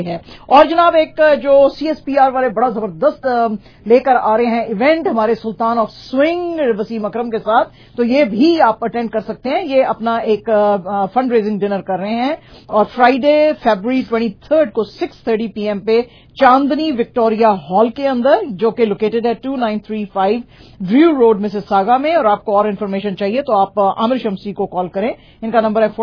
ہے। اور جناب ایک جو CSPR والے بڑا زبردست لیکر آ رہے ہیں ایونٹ ہمارے sultan of swing Wasim Akram کے ساتھ، تو یہ بھی آپ اٹینڈ کر سکتے ہیں۔ یہ اپنا ایک فنڈ ریزنگ ڈنر کر رہے ہیں اور فرائیڈے فیبروری 23 کو 6:30 PM پہ چاندنی وکٹوریا ہال کے اندر، جو کہ لوکیٹڈ ہے 2935 ویو روڈ مسیساگا میں۔ اور آپ کو اور انفارمیشن چاہیے تو آپ عامر شمسی کو کال کریں، ان کا نمبر ہے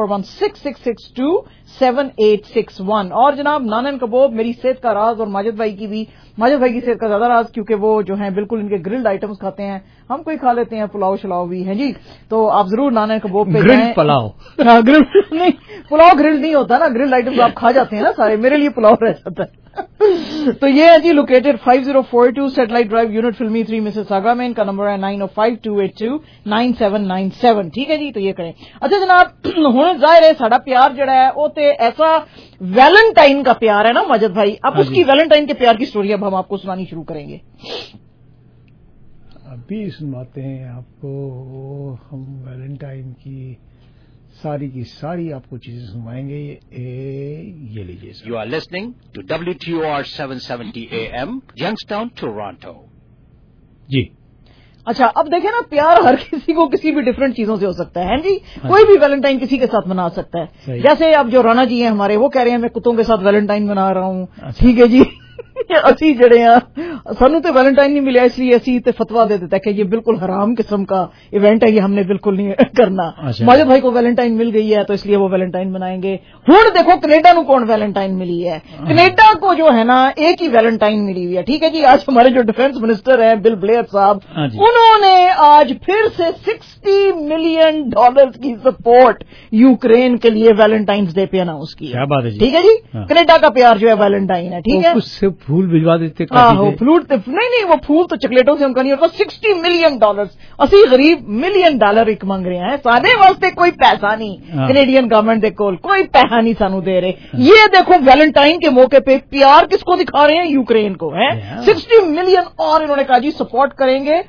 4166627861۔ اور جناب نانن کبوب میری صحت کا راز، اور ماجد بھائی کی صحت کا زیادہ راز، کیونکہ وہ جو ہیں بالکل ان کے گرلڈ آئٹمز کھاتے ہیں، ہم کوئی کھا لیتے ہیں پلاؤ شلاؤ بھی ہیں جی، تو آپ ضرور نانن کبوب پہ جائیں۔ پلاؤ گرل نہیں، پلاؤ گرل نہیں ہوتا نا، گرلڈ آئٹمز آپ کھا جاتے ہیں نا سارے، میرے لیے پلاؤ رہ جاتا ہے۔ تو یہ ہے جی لوکیٹڈ 5042 سیٹلائٹ ڈرائیو یونٹ فلمی 3 مسیساگا میں، ان کا نمبر ہے 9052829797۔ ٹھیک ہے جی، تو یہ کریں۔ اچھا جناب ہن ظاہر ہے ساڈا پیار جڑا ہے وہ تے ایسا ویلنٹائن کا پیار ہے نا ماجد بھائی، اب اس کی ویلنٹائن کے پیار کی سٹوری اب ہم آپ کو سنانی شروع کریں گے۔ ابھی سناتے ہیں آپ کو ہم ویلنٹائن کی ساری آپ کو چیزیں سنوائیں گے۔ یہ لیجیے۔ You are listening to WTOR 770 AM, Youngstown, Toronto. جی اچھا اب دیکھیں نا، پیار ہر کسی کو کسی بھی ڈفرینٹ چیزوں سے ہو سکتا ہے جی، کوئی بھی ویلنٹائن کسی کے ساتھ منا سکتا ہے۔ جیسے اب جو رانا جی ہیں ہمارے، وہ کہہ رہے ہیں میں کتوں کے ساتھ ویلنٹائن منا رہا ہوں، ٹھیک ہے جی۔ اسی جڑے ہیں سانو تے ویلنٹائن نہیں ملیا، اس لیے اسی تے فتوا دے دیتا ہے کہ یہ بالکل حرام قسم کا ایونٹ ہے، یہ ہم نے بالکل نہیں کرنا۔ ماجد بھائی کو ویلنٹائن مل گئی ہے تو اس لیے وہ ویلنٹائن منائیں گے۔ ہوں دیکھو کینیڈا نو کون ویلنٹائن ملی ہے، کینیڈا کو جو ہے نا ایک ہی ویلنٹائن ملی ہوئی ہے، ٹھیک ہے جی۔ آج ہمارے جو ڈیفینس منسٹر ہیں بل بلیئر صاحب، انہوں نے آج پھر سے $60 ملین کی سپورٹ یوکرین کے لیے ویلنٹائنس ڈے پہ اناؤنس کی، ٹھیک ہے جی۔ کینیڈا کا پیار جو ہے ویلنٹائن ہے، ٹھیک ہے۔ پھول بھجوا دیتے، فلوٹ نہیں وہ پھول تو چکلیٹوں سے ہم کا نہیں ہوتا۔ $60 ملین، اسی غریب $1 ملین ایک مانگ رہے ہیں، سارے واسطے کوئی پیسہ نہیں، کینیڈین گورنمنٹ دے کول کوئی پیسہ نہیں سانو دے رہے۔ یہ دیکھو ویلنٹائن کے موقع پہ پیار کس کو دکھا رہے ہیں؟ یوکرین کو ہے، $60 ملین۔ اور انہوں نے کہا جی سپورٹ کریں گے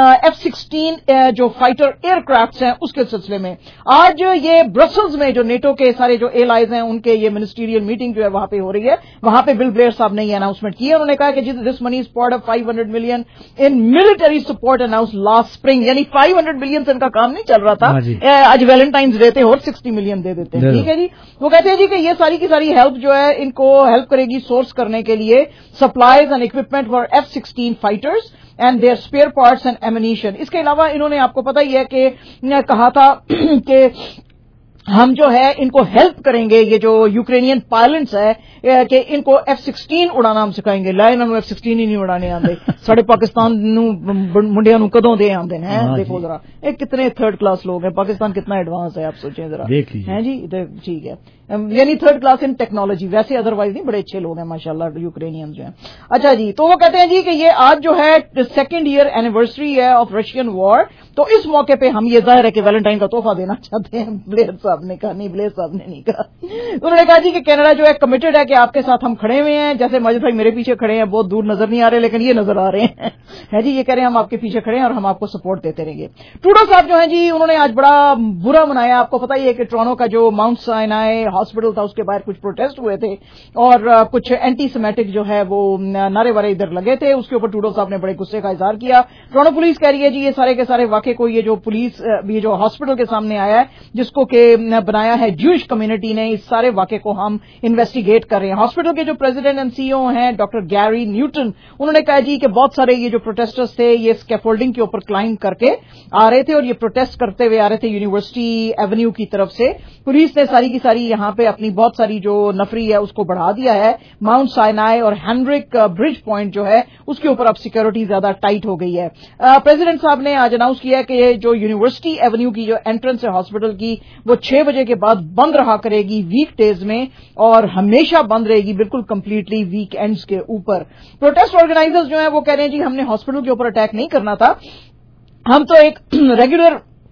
F-16 جو فائٹر ایئر کرافٹ ہیں اس کے سلسلے میں۔ آج یہ برسلز میں جو نیٹو کے سارے جو ایلائز ہیں ان کے یہ منسٹیریل میٹنگ جو ہے وہاں پہ ہو رہی ہے، وہاں پہ بل بلیئر صاحب نے یہ اناؤنسمنٹ کی ہے۔ انہوں نے کہا کہ this money is part of $500 million in military support announce last spring, یعنی $500 ملین سے ان کا کام نہیں چل رہا تھا، آج ویلنٹائنز ڈے تھے اور $60 ملین دے دیتے ہیں، ٹھیک ہے جی۔ وہ کہتے ہیں جی کہ یہ ساری کی ساری ہیلپ جو ہے ان کو ہیلپ کرے گی سورس کرنے کے لیے supplies and equipment for F-16 fighters and their spare parts and ammunition. اس کے علاوہ انہوں نے آپ کو پتہ ہی ہے کہ کہا تھا کہ ہم جو ہے ان کو ہیلپ کریں گے، یہ جو یوکرینین پائلٹس ہے کہ ان کو F-16 اڑانا ہم سکھائیں گے۔ لا انہوں نے F-16 ہی نہیں اڑانے آتے، ساڑھے پاکستان منڈیا نو کدوں دے آتے ہیں؟ دیکھو ذرا کتنے تھرڈ کلاس لوگ ہیں، پاکستان کتنا ایڈوانس ہے آپ سوچیں ذرا، ہیں جی ٹھیک ہے، یعنی تھرڈ کلاس ان ٹیکنالوجی، ویسے ادروائز نہیں، بڑے اچھے لوگ ہیں ماشاءاللہ یوکرینین جو ہیں۔ اچھا جی، تو وہ کہتے ہیں جی کہ یہ آج جو ہے 2nd ایئر اینیورسری ہے آف رشین وار، تو اس موقع پہ ہم یہ ظاہر ہے کہ ویلنٹائن کا تحفہ دینا چاہتے ہیں۔ بلیئر صاحب نے کہا نہیں، بلیئر صاحب نے نہیں کہا، انہوں نے کہا جی کہ کینیڈا جو ہے کمیٹڈ ہے کہ آپ کے ساتھ ہم کھڑے ہوئے ہیں، جیسے ماجد بھائی میرے پیچھے کھڑے ہیں، بہت دور نظر نہیں آ رہے لیکن یہ نظر آ رہے ہیں، ہے جی، یہ کہہ رہے ہیں ہم آپ کے پیچھے کھڑے ہیں اور ہم آپ کو سپورٹ دیتے رہیں گے۔ ٹروڈو صاحب جو ہیں جی انہوں نے آج بڑا برا منایا، آپ کو پتہ ہی ہے کہ ٹورانٹو کا جو ماؤنٹ سائنائے ہاسپٹل تھا اس کے باہر کچھ پروٹیسٹ ہوئے تھے اور کچھ اینٹی سیمیٹک جو ہے وہ نعرے وارے ادھر لگے تھے، اس کے اوپر ٹروڈو صاحب نے بڑے غصے کا اظہار کیا۔ ٹورانٹو پولیس کہہ رہی ہے جی یہ سارے کے سارے واقعے کو یہ جو پولیس یہ جو ہاسپٹل کے سامنے آیا ہے جس کو کہ بنایا ہے جوئش کمیونٹی نے، اس سارے واقعے کو ہم انویسٹیگیٹ کر رہے ہیں۔ ہاسپٹل کے جو پریزیڈنٹ اینڈ CEO ہیں ڈاکٹر گیری نیوٹن، انہوں نے کہا جی کہ بہت سارے یہ جو پروٹیسٹرز تھے یہ اسکیفولڈنگ کے اوپر کلائم کر کے آ رہے تھے اور یہ پروٹیسٹ کرتے ہوئے آ رہے تھے یونیورسٹی ایونیو کی طرف سے۔ پولیس نے ساری کی ساری یہاں پہ اپنی بہت ساری جو نفری ہے اس کو بڑھا دیا ہے۔ ماؤنٹ سائنائے اور ہینڈرک برج پوائنٹ جو ہے اس کے اوپر اب سیکورٹی زیادہ ٹائٹ ہو گئی ہے۔ پریزیڈنٹ صاحب نے آج اناؤنس کیا کہ یہ جو یونیورسٹی ایونیو کی جو انٹرنس ہے ہاسپٹل کی وہ 6 بجے کے بعد بند رہا کرے گی ویک ڈیز میں اور ہمیشہ بند رہے گی بالکل کمپلیٹلی ویک اینڈز کے اوپر۔ پروٹیسٹ آرگنائزرز جو ہیں وہ کہہ رہے ہیں جی ہم نے ہاسپٹل کے اوپر اٹیک نہیں کرنا تھا، ہم تو ایک ریگولر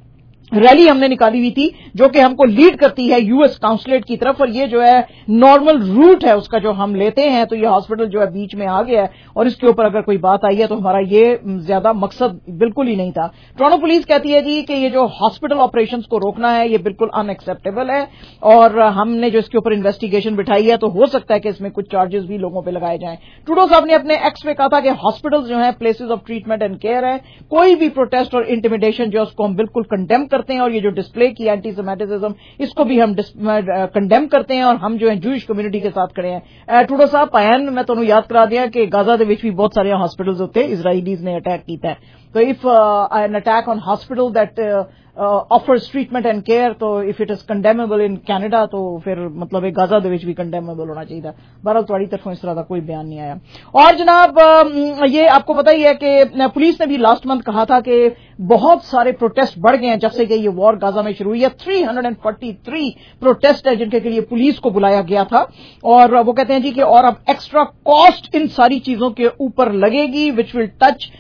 रैली हमने निकाली हुई थी जो कि हमको लीड करती है यूएस काउंसलेट की तरफ, और ये जो है नॉर्मल रूट है उसका जो हम लेते हैं, तो ये हॉस्पिटल जो है बीच में आ गया है और इसके ऊपर अगर कोई बात आई है तो हमारा ये ज्यादा मकसद बिल्कुल ही नहीं था। टोरंटो पुलिस कहती है जी कि ये जो हॉस्पिटल ऑपरेशंस को रोकना है ये बिल्कुल अनएक्सेप्टेबल है, और हमने जो इसके ऊपर इन्वेस्टिगेशन बिठाई है तो हो सकता है कि इसमें कुछ चार्जेस भी लोगों पर लगाए जाएं। ट्रूडो साहब ने अपने एक्स में कहा था कि हॉस्पिटल्स जो है places of treatment and care है, कोई भी प्रोटेस्ट और इंटिमिडेशन जो उसको हम बिल्कुल कंडेम करते हैं, और ये जो डिस्प्ले की एंटी सेमेटिज्म इसको भी हम कंडेम करते हैं, और हम जो है जूइश कम्युनिटी के साथ खड़े हैं। ट्रूडो साहब पायन मैं ਤੁਹਾਨੂੰ याद करा दिया कि गाजा ਦੇ ਵਿੱਚ भी बहुत सारे हॉस्पिटल्स होते इजराइलीज ने अटैक किया है, तो if an attack on hospital that offers treatment and care, तो if it is condemnable in Canada तो फिर मतलब एक गाजा ਦੇ ਵਿੱਚ भी कंडेमेबल होना चाहिए। बहरहाल तुम्हारी तरफों इस तरह का कोई बयान नहीं आया। और जनाब ये आपको पता ही है कि पुलिस ने भी लास्ट मंथ कहा था कि बहुत सारे प्रोटेस्ट बढ़ गए हैं जब से कि ये वॉर गाजा में शुरू हुई है। 343 प्रोटेस्ट है जिनके लिए पुलिस को बुलाया गया था, और वो कहते हैं जी कि और अब एक्स्ट्रा कॉस्ट इन सारी चीजों के ऊपर लगेगी विच विल टच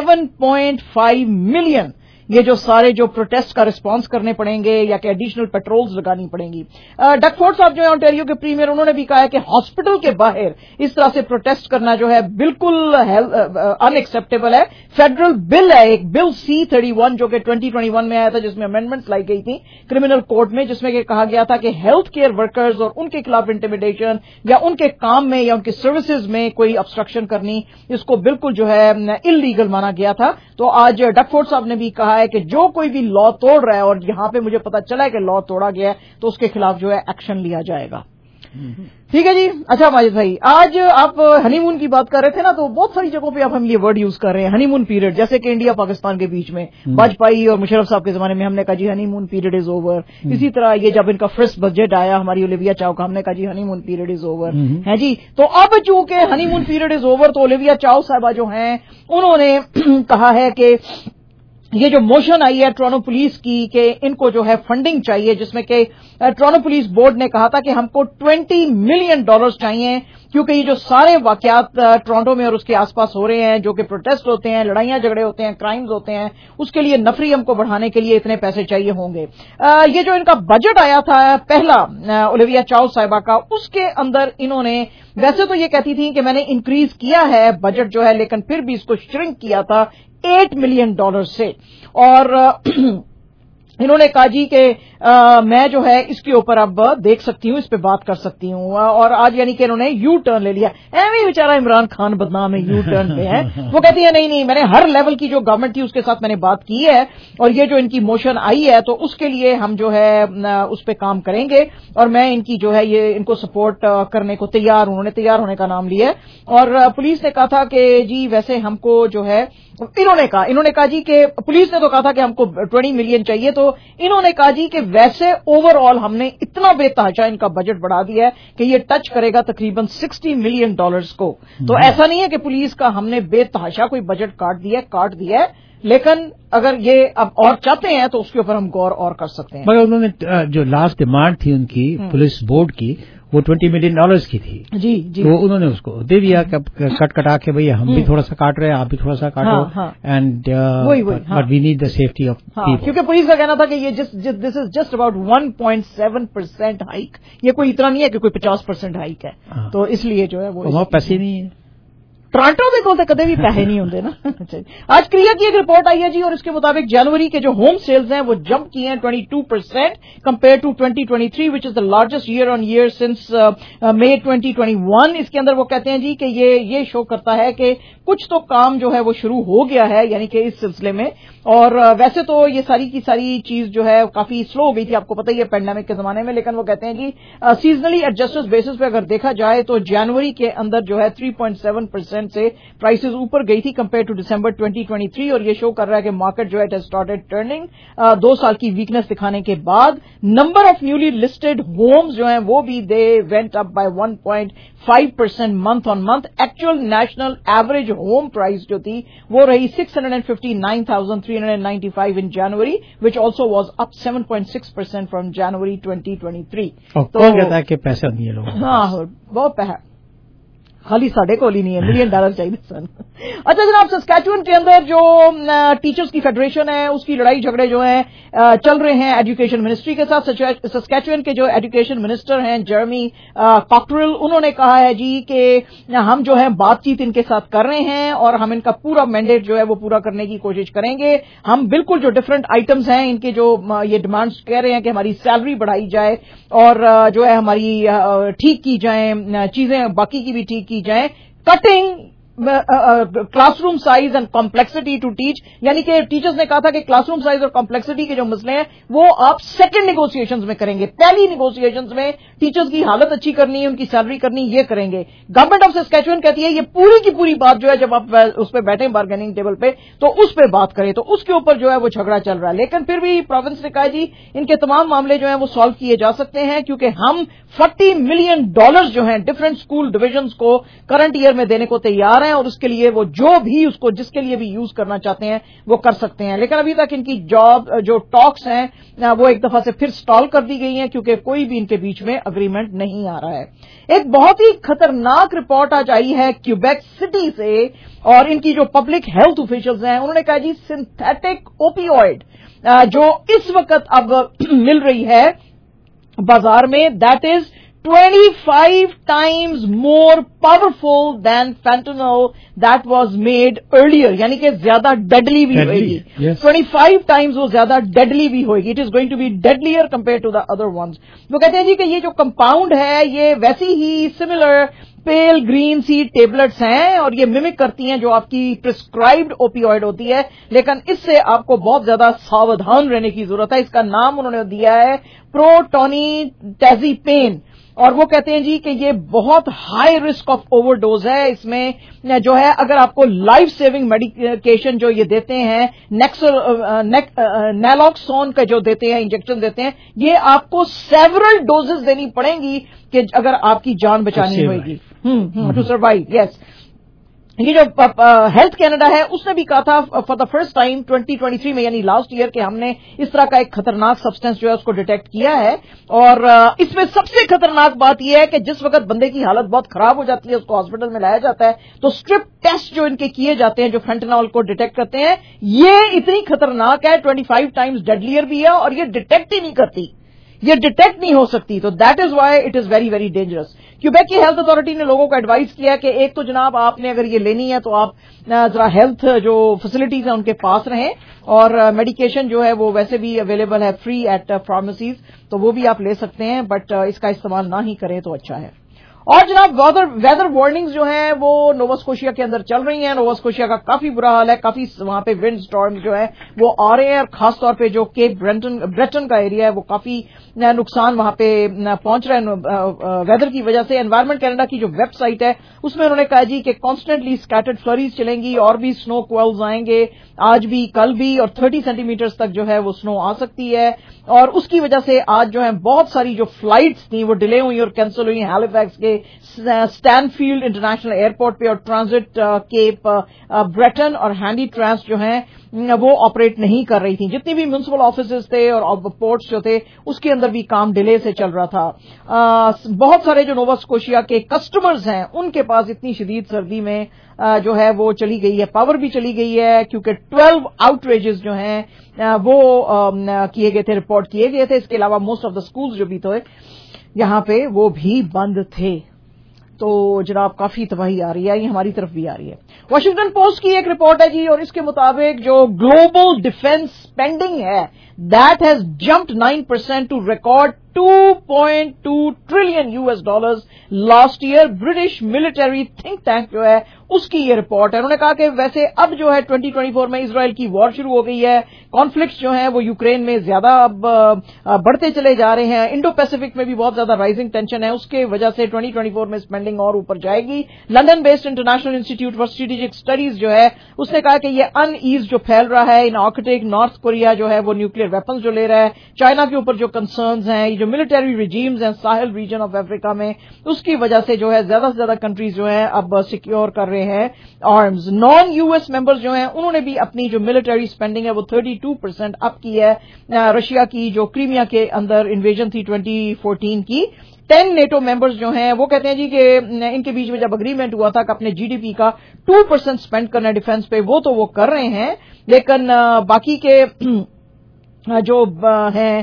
7.5 मिलियन। ये जो सारे जो प्रोटेस्ट का रिस्पांस करने पड़ेंगे या कि एडिशनल पेट्रोल्स लगानी पड़ेंगी। डकफोर्ड साहब जो है ओंटारियो के प्रीमियर, उन्होंने भी कहा है कि हॉस्पिटल के बाहर इस तरह से प्रोटेस्ट करना जो है बिल्कुल अनएक्सेप्टेबल है। फेडरल बिल है एक बिल C31 जो कि 2021 में आया था, जिसमें अमेंडमेंट्स लाई गई थी क्रिमिनल कोड में, जिसमें कि कहा गया था कि हेल्थ केयर वर्कर्स और उनके खिलाफ इंटिमिडेशन या उनके काम में या उनकी सर्विसेज में कोई ऑब्स्ट्रक्शन करनी, इसको बिल्कुल जो है इलीगल माना गया था। तो आज डकफोर्ड साहब ने भी कहा है कि जो कोई भी लॉ तोड़ रहा है, और यहां पे मुझे पता चला है कि लॉ तोड़ा गया है, तो उसके खिलाफ जो है एक्शन लिया जाएगा। ठीक है जी। अच्छा माजिद भाई, आज आप हनीमून की बात कर रहे थे ना, तो बहुत सारी जगहों पे अब हम ये वर्ड यूज कर रहे हैं हनीमून पीरियड, जैसे कि इंडिया पाकिस्तान के बीच में वाजपेयी और मुशर्रफ साहब के जमाने में हमने कहा जी हनीमून पीरियड इज ओवर। इसी तरह ये जब इनका फर्स्ट बजट आया हमारी ओलिविया चाव का, हमने कहा जी हनीमून पीरियड इज ओवर है जी। तो अब चूंकि हनीमून पीरियड इज ओवर, तो ओलिविया चाव साहबा जो हैं उन्होंने कहा है कि ये जो मोशन आई है टोरंटो पुलिस की कि इनको जो है फंडिंग चाहिए, जिसमें कि टोरंटो पुलिस बोर्ड ने कहा था कि हमको $20 मिलियन चाहिए, क्योंकि ये जो सारे वाकयात टोरंटो में और उसके आसपास हो रहे हैं, जो कि प्रोटेस्ट होते हैं, लड़ाइयां झगड़े होते हैं, क्राइम्स होते हैं, उसके लिए नफरी हमको बढ़ाने के लिए इतने पैसे चाहिए होंगे। ये जो इनका बजट आया था पहला ओलिविया चाव साहिबा का, उसके अंदर इन्होंने वैसे तो ये कहती थी कि मैंने इंक्रीज किया है बजट जो है, लेकिन फिर भी इसको श्रिंक किया था $8 मिलियन से, और इन्होंने कहा जी कि मैं जो है इसके ऊपर अब देख सकती हूं, इस पे बात कर सकती हूं, और आज यानी कि इन्होंने यू टर्न ले लिया। एवं बेचारा इमरान खान बदनाम है, यू टर्न पे है। वो कहती है नहीं मैंने हर लेवल की जो गवर्नमेंट थी उसके साथ मैंने बात की है, और ये जो इनकी मोशन आई है तो उसके लिए हम जो है उस पे काम करेंगे, और मैं इनकी जो है ये इनको सपोर्ट करने को तैयार, उन्होंने तैयार होने का नाम लिया है। और पुलिस ने कहा था कि जी वैसे हमको जो है इन्होंने कहा जी कि पुलिस ने तो कहा था कि हमको 20 मिलियन चाहिए, तो इन्होंने कहा जी कि वैसे ओवरऑल हमने इतना बेतहाशा इनका बजट बढ़ा दिया है कि ये टच करेगा तकरीबन $60 मिलियन को। तो ऐसा नहीं है कि पुलिस का हमने बेतहाशा कोई बजट काट दिया है, लेकिन अगर ये अब और चाहते हैं तो उसके ऊपर हम गौर और कर सकते हैं। मगर उन्होंने जो लास्ट डिमांड थी उनकी पुलिस बोर्ड की, वो $20 मिलियन की थी जी जी, तो उन्होंने उसको दे दिया कट कटा के भैया हम भी थोड़ा सा काट रहे हैं, आप भी थोड़ा सा काटो, and but we need the safety of people. क्योंकि पुलिस का कहना था कि ये this is just about 1.7% hike, ये कोई इतना नहीं है कि कोई 50% हाइक है, तो इसलिए जो है वो पैसे नहीं है। टोरंटो में बोलते कदे भी पैसे नहीं होंगे ना। आज क्रिया की एक रिपोर्ट आई है जी, और इसके मुताबिक जनवरी के जो होम सेल्स हैं वो जंप किए हैं 22% compare to 2023 which is the largest year on year since May 2021। इसके अंदर वो कहते हैं जी कि ये शो करता है कि कुछ तो काम जो है वो शुरू हो गया है, यानी कि इस सिलसिले में। और वैसे तो ये सारी की सारी चीज जो है काफी स्लो हो गई थी, आपको पता ही है पैंडेमिक के जमाने में, लेकिन वो कहते हैं जी सीजनली एडजस्टेड बेसिस पे अगर देखा जाए तो जनवरी के अंदर जो है 3.7% से प्राइसेस ऊपर गई थी कंपेयर टू दिसंबर 2023, और ये शो कर रहा है कि मार्केट जो है इट हैज स्टार्टेड टर्निंग 2 साल की वीकनेस दिखाने के बाद। Number of newly listed homes जो हैं वो भी they went up by 1.5% month on month. Actual national average home price जो थी वो रही 659,395 in January, which also was up 7.6% from January 2023. तो कौन कहता है कि पैसा नहीं है लोगों को? हाँ बहुत पैसा। खाली साढ़े को ही नहीं है, $1 मिलियन चाहिए सन। अच्छा जनाब, सस्कैचुअन के अंदर जो टीचर्स की फेडरेशन है उसकी लड़ाई झगड़े जो हैं चल रहे हैं एजुकेशन मिनिस्ट्री के साथ। सस्कैचुअन के जो एजुकेशन मिनिस्टर हैं जर्मी कॉकरेल, उन्होंने कहा है जी कि हम जो है बातचीत इनके साथ कर रहे हैं और हम इनका पूरा मैंडेट जो है वो पूरा करने की कोशिश करेंगे। हम बिल्कुल जो डिफरेंट आइटम्स हैं इनके जो ये डिमांड्स कह रहे हैं कि हमारी सैलरी बढ़ाई जाए और जो है हमारी ठीक की जाए, चीजें बाकी की भी ठीक की जाए, cutting classroom size and complexity to teach, यानी कि टीचर्स ने कहा था कि क्लासरूम साइज और कॉम्प्लेक्सिटी के जो मसले हैं वो आप सेकंड नेगोशिएशंस में करेंगे, पहली नेगोशिएशंस में टीचर्स की हालत अच्छी करनी है, उनकी सैलरी करनी, ये करेंगे। गवर्नमेंट ऑफ सस्कैचुअन कहती है ये पूरी की पूरी बात जो है जब आप उस पर बैठे बार्गेनिंग टेबल पे तो उस पर बात करें, तो उसके ऊपर जो है वो झगड़ा चल रहा है। लेकिन फिर भी प्रोविंस ने कहा जी इनके तमाम मामले जो है वो सॉल्व किए जा सकते हैं क्योंकि हम $40 मिलियन जो हैं डिफरेंट स्कूल डिविजन्स को करंट ईयर में देने को तैयार हैं और उसके लिए वो जो भी उसको जिसके लिए भी यूज करना चाहते हैं वो कर सकते हैं। लेकिन अभी तक इनकी जो टॉक्स हैं वो एक दफा से फिर स्टॉल कर दी गई हैं क्योंकि कोई भी इनके बीच में अग्रीमेंट नहीं आ रहा है। एक बहुत ही खतरनाक रिपोर्ट आज आई है क्यूबेक सिटी से और इनकी जो पब्लिक हेल्थ ऑफिशियल्स हैं उन्होंने कहा जी सिंथेटिक ओपियोइड जो इस वक्त अब मिल रही है बाजार में, that is 25 times more powerful than fentanyl that was made earlier, यानी कि ज्यादा डेडली भी होगी। 25 times वो ज्यादा डेडली भी होगी। It is going to be deadlier compare to the other ones. वो कहते हैं जी कि ये जो कंपाउंड है ये वैसी ही similar pale green see tablets हैं और ये मिमिक करती हैं जो आपकी प्रिस्क्राइब्ड ओपियोइड होती है, लेकिन इससे आपको बहुत ज्यादा सावधान रहने की जरूरत है। इसका नाम उन्होंने दिया है प्रोटोनिटैज़ेपेन और वो कहते हैं जी कि ये बहुत हाई रिस्क ऑफ ओवरडोज है। इसमें जो है अगर आपको लाइफ सेविंग मेडिकेशन जो ये देते हैं नैलॉक्सोन का जो देते हैं इंजेक्शन देते हैं, ये आपको सेवरल डोजेस देनी पड़ेंगी कि अगर आपकी जान बचानी होगी टू सर्वाइव। यस, ये जो हेल्थ कनाडा है उसने भी कहा था फॉर द फर्स्ट टाइम 2023 में यानी लास्ट ईयर के हमने इस तरह का एक खतरनाक सब्सटेंस जो है उसको डिटेक्ट किया है। और इसमें सबसे खतरनाक बात यह है कि जिस वक्त बंदे की हालत बहुत खराब हो जाती है उसको हॉस्पिटल में लाया जाता है तो स्ट्रिप टेस्ट जो इनके किए जाते हैं जो फेंटेनॉल को डिटेक्ट करते हैं ये इतनी खतरनाक है, 25 टाइम्स डेडलियर भी है और ये डिटेक्ट ही नहीं करती, ये डिटेक्ट नहीं हो सकती। तो that is why it is very very dangerous. Quebec की हेल्थ अथॉरिटी ने लोगों को एडवाइस किया कि एक तो जनाब आपने अगर ये लेनी है तो आप जरा हेल्थ जो फैसिलिटीज हैं उनके पास रहें और मेडिकेशन जो है वो वैसे भी अवेलेबल है फ्री एट फार्मेसीज, तो वो भी आप ले सकते हैं, बट इसका इस्तेमाल ना ही करें तो अच्छा है। और जनाब वेदर वार्निंग्स जो हैं वो नोवा स्कोशिया के अंदर चल रही हैं। नोवा स्कोशिया का काफी बुरा हाल है, काफी वहां पे विंड स्टॉर्म जो है वो आ रहे हैं और खासतौर पे जो केप ब्रेटन का एरिया है वो काफी नुकसान वहां पे पहुंच रहा है वेदर की वजह से। एनवायरमेंट कनाडा की जो वेबसाइट है उसमें उन्होंने कहा जी कि कॉन्स्टेंटली स्कैटर्ड फ्लरीज चलेंगी और भी स्नो क्वेल्स आएंगे आज भी कल भी और 30 सेंटीमीटर्स तक जो है वो स्नो आ सकती है और उसकी वजह से आज जो है बहुत सारी जो फ्लाइट्स थी वो डिले हुई और कैंसिल हुई हैलिफैक्स के स्टैनफील्ड इंटरनेशनल एयरपोर्ट पे और ट्रांजिट केप ब्रेटन और हैंडी ट्रांस जो हैं वो ऑपरेट नहीं कर रही थी। जितनी भी म्युनिसिपल ऑफिसेज थे और पोर्ट्स जो थे उसके अंदर भी काम डिले से चल रहा था। बहुत सारे जो नोवा स्कोशिया के कस्टमर्स हैं उनके पास इतनी शदीद सर्दी में जो है वो चली गई है, पावर भी चली गई है क्योंकि 12 आउटरेजेस जो हैं वो किए गए थे, रिपोर्ट किए गए थे। इसके अलावा मोस्ट ऑफ द स्कूल्स जो भी थे यहां पे वो भी बंद थे। तो जनाब काफी तबाही आ रही है, ये हमारी तरफ भी आ रही है। वाशिंगटन पोस्ट की एक रिपोर्ट है जी और इसके मुताबिक जो ग्लोबल डिफेंस स्पेंडिंग है that has jumped 9% to record $2.2 trillion last year. British military think tank जो है उसकी ये रिपोर्ट है। उन्होंने कहा कि वैसे अब जो है 2024 में इजराइल की वॉर शुरू हो गई है, कॉन्फ्लिक्ट्स जो हैं वो यूक्रेन में ज्यादा अब बढ़ते चले जा रहे हैं, इंडो पैसिफिक में भी बहुत ज्यादा राइजिंग टेंशन है, उसके वजह से 2024 में स्पेंडिंग और ऊपर जाएगी। London based International Institute for Strategic Studies जो है उसने कहा कि ये अनईज जो फैल रहा है इन आर्कटिक, नॉर्थ कोरिया जो है वो न्यूक्लियर वेपन्स जो ले रहा है, चाइना के ऊपर जो कंसर्न्स हैं, जो मिलिटरी रिजीम्स हैं साहिल रीजन ऑफ अफ्रीका में, उसकी वजह से जो है ज्यादा से ज्यादा कंट्रीज जो है अब सिक्योर कर रहे हैं आर्म्स। नॉन यूएस मेंबर्स जो हैं उन्होंने भी अपनी जो मिलिटरी स्पेंडिंग है वो 32% अप की है। रशिया की जो क्रीमिया के अंदर इन्वेजन थी 2014 की 10 نیٹو ممبرز جو ہیں وہ کہتے ہیں جی کہ ان کے بیچ میں جب اگریمنٹ ہوا تھا کہ اپنے جی ڈی پی کا 2% اسپینڈ کرنا ڈیفینس پہ، وہ تو وہ کر رہے ہیں، لیکن باقی کے جو ہیں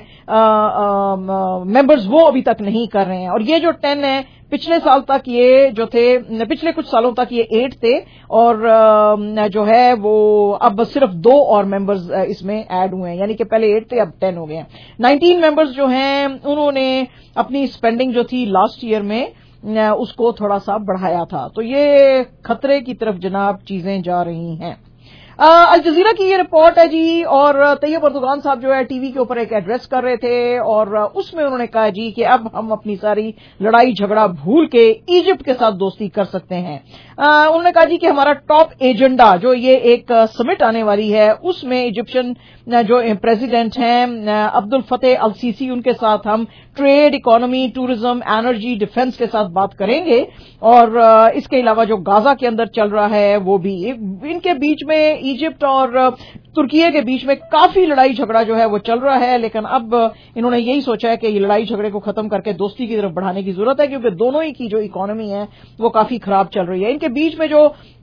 ممبرز وہ ابھی تک نہیں کر رہے ہیں. اور یہ جو 10 ہیں پچھلے سال تک یہ جو تھے، پچھلے کچھ سالوں تک یہ 8 تھے، اور جو ہے وہ اب صرف 2 اور ممبرز اس میں ایڈ ہوئے ہیں، یعنی کہ پہلے 8 تھے اب 10 ہو گئے ہیں. 19 ممبرز جو ہیں انہوں نے اپنی اسپینڈنگ جو تھی لاسٹ ایئر میں اس کو تھوڑا سا بڑھایا تھا. تو یہ خطرے کی طرف جناب چیزیں جا رہی ہیں. الجزیرہ کی یہ رپورٹ ہے جی، اور طیب اردوغان صاحب جو ہے ٹی وی کے اوپر ایک ایڈریس کر رہے تھے، اور اس میں انہوں نے کہا جی کہ اب ہم اپنی ساری لڑائی جھگڑا بھول کے ایجپٹ کے ساتھ دوستی کر سکتے ہیں. انہوں نے کہا جی کہ ہمارا ٹاپ ایجنڈا جو یہ ایک سمٹ آنے والی ہے اس میں ایجپشن جو پریزیڈنٹ ہیں عبد الفتح السیسی، ان کے ساتھ ہم trade, economy, tourism, energy, defence کے ساتھ بات کریں گے، اور اس کے علاوہ جو غزہ کے اندر چل رہا ہے وہ بھی. ان کے بیچ میں ایجپٹ اور ترکیے کے بیچ میں کافی لڑائی جھگڑا جو ہے وہ چل رہا ہے، لیکن اب انہوں نے یہی سوچا ہے کہ یہ لڑائی جھگڑے کو ختم کر کے دوستی کی طرف بڑھانے کی ضرورت ہے، کیونکہ دونوں ہی کی جو اکانومی ہے وہ کافی خراب چل رہی ہے. ان کے بیچ میں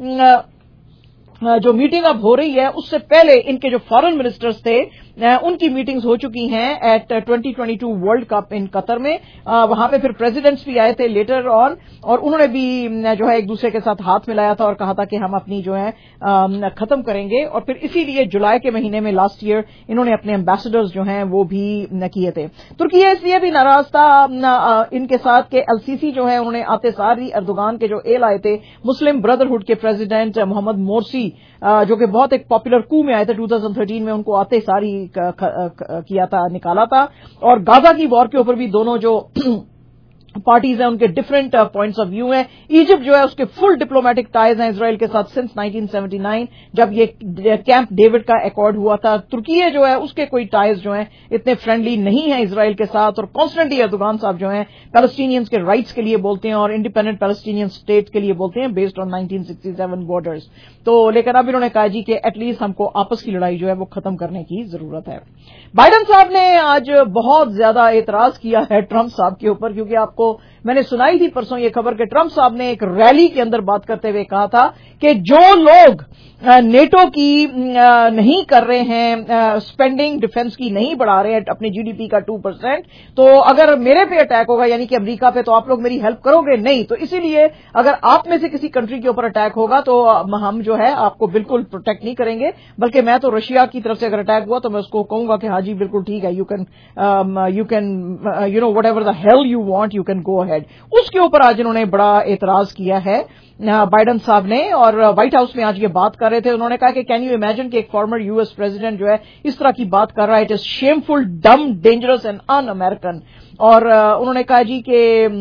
جو میٹنگ اب ہو رہی ہے اس سے پہلے ان کے جو فارن منسٹرز تھے ان کی میٹنگز ہو چکی ہیں at 2022 World Cup in Qatar میں. وہاں پہ پھر پریزیڈنٹس بھی آئے تھے لیٹر آن، اور انہوں نے بھی جو ہے ایک دوسرے کے ساتھ ہاتھ ملایا تھا اور کہا تھا کہ ہم اپنی جو ہے ختم کریں گے. اور پھر اسی لیے جولائی کے مہینے میں لاسٹ ایئر انہوں نے اپنے ایمبیسڈرز جو ہیں وہ بھی کیے تھے. ترکیہ اس لیے بھی ناراض تھا ان کے ساتھ کہ السیسی جو ہے انہوں نے آتے سار ہی اردوغان کے جو ایل آئے تھے، مسلم بردرہڈ کے پریزیڈنٹ محمد مورسی جو کہ بہت ایک پاپولر کو میں آئے تھے 2013 میں، ان کو آتے سار ہی کیا تھا، نکالا تھا. اور غزہ کی وار کے اوپر بھی دونوں جو پارٹیز ہیں ان کے ڈفرنٹ پوائنٹس آف ویو ہیں. ایجپٹ جو ہے اس کے فل ڈپلومیٹک ٹائز ہیں اسرائیل کے ساتھ سنس 1979 جب یہ کیمپ ڈیوڈ کا ایکارڈ ہوا تھا. ترکیہ جو ہے اس کے کوئی ٹائز جو ہیں اتنے فرینڈلی نہیں ہیں اسرائیل کے ساتھ، اور کانسٹنٹلی اردوغان صاحب جو ہیں پیلسٹینینز کے رائٹس کے لیے بولتے ہیں اور انڈیپینڈنٹ پیلسٹینین اسٹیٹ کے لیے بولتے ہیں بیسڈ آن 1967 بارڈرز. تو لیکن اب انہوں نے کہا جی کہ ایٹ لیسٹ ہم کو آپس کی لڑائی جو ہے وہ ختم کرنے کی ضرورت ہے. بائیڈن صاحب نے آج بہت زیادہ اعتراض کیا ہے ٹرمپ صاحب کے اوپر، کیونکہ آپ کو میں نے سنائی تھی پرسوں یہ خبر کہ ٹرمپ صاحب نے ایک ریلی کے اندر بات کرتے ہوئے کہا تھا کہ جو لوگ نیٹو کی نہیں کر رہے ہیں اسپینڈنگ ڈیفنس کی نہیں بڑھا رہے ہیں اپنے جی ڈی پی کا 2%، تو اگر میرے پہ اٹیک ہوگا یعنی کہ امریکہ پہ تو آپ لوگ میری ہیلپ کرو گے نہیں. تو اسی لیے اگر آپ میں سے کسی کنٹری کے اوپر اٹیک ہوگا تو ہم جو ہے آپ کو بالکل پروٹیکٹ نہیں کریں گے، بلکہ میں تو رشیا کی طرف سے اگر اٹیک ہوا تو میں اس کو کہوں گا کہ ہاں جی بالکل ٹھیک ہے، you can whatever the hell you want you can go ahead. اس کے اوپر آج انہوں نے بڑا اعتراض کیا ہے بائیڈن صاحب نے، اور وائٹ ہاؤس میں آج یہ بات کر رہے تھے. انہوں نے کہا کہ کین یو امیجن کہ ایک فارمر یو ایس پریزیڈنٹ جو ہے اس طرح کی بات کر رہا ہے، it is shameful, dumb, dangerous and un-American. اور انہوں نے کہا جی کہ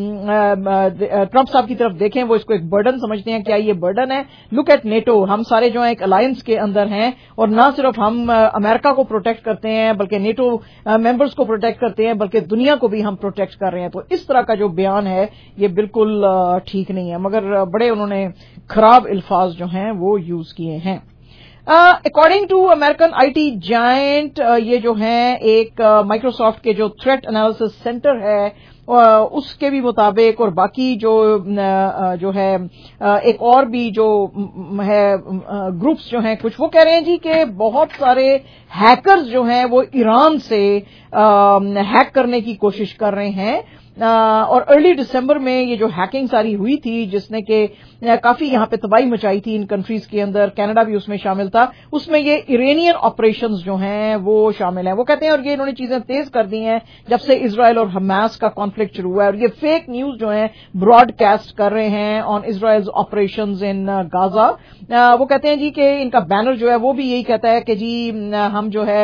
ٹرمپ صاحب کی طرف دیکھیں، وہ اس کو ایک برڈن سمجھتے ہیں. کیا یہ برڈن ہے؟ لک ایٹ نیٹو، ہم سارے جو ہیں ایک الائنس کے اندر ہیں، اور نہ صرف ہم امریکہ کو پروٹیکٹ کرتے ہیں بلکہ نیٹو ممبرز کو پروٹیکٹ کرتے ہیں، بلکہ دنیا کو بھی ہم پروٹیکٹ کر رہے ہیں. تو اس طرح کا جو بیان ہے یہ بالکل ٹھیک نہیں ہے، مگر بڑے انہوں نے خراب الفاظ جو ہیں وہ یوز کیے ہیں. According to American I T giant, یہ جو ہیں ایک مائکروسافٹ کے جو تھریٹ انالیسس سینٹر ہے اس کے بھی مطابق، اور باقی جو ہے ایک اور بھی جو ہے گروپس جو ہیں کچھ، وہ کہہ رہے ہیں جی کہ بہت سارے ہیکرز جو ہیں وہ ایران سے ہیک کرنے کی کوشش کر رہے ہیں. اور ارلی دسمبر میں یہ جو ہیکنگ ساری ہوئی تھی جس نے کہ کافی یہاں پہ تباہی مچائی تھی ان کنٹریز کے اندر، کینیڈا بھی اس میں شامل تھا، اس میں یہ ایرانین آپریشنز جو ہیں وہ شامل ہیں. وہ کہتے ہیں اور یہ انہوں نے چیزیں تیز کر دی ہیں جب سے اسرائیل اور حماس کا کانفلکٹ شروع ہوا ہے، اور یہ فیک نیوز جو ہیں براڈ کاسٹ کر رہے ہیں آن اسرائیل آپریشنز ان غزہ. وہ کہتے ہیں جی کہ ان کا بینر جو ہے وہ بھی یہی کہتا ہے کہ جی ہم جو ہے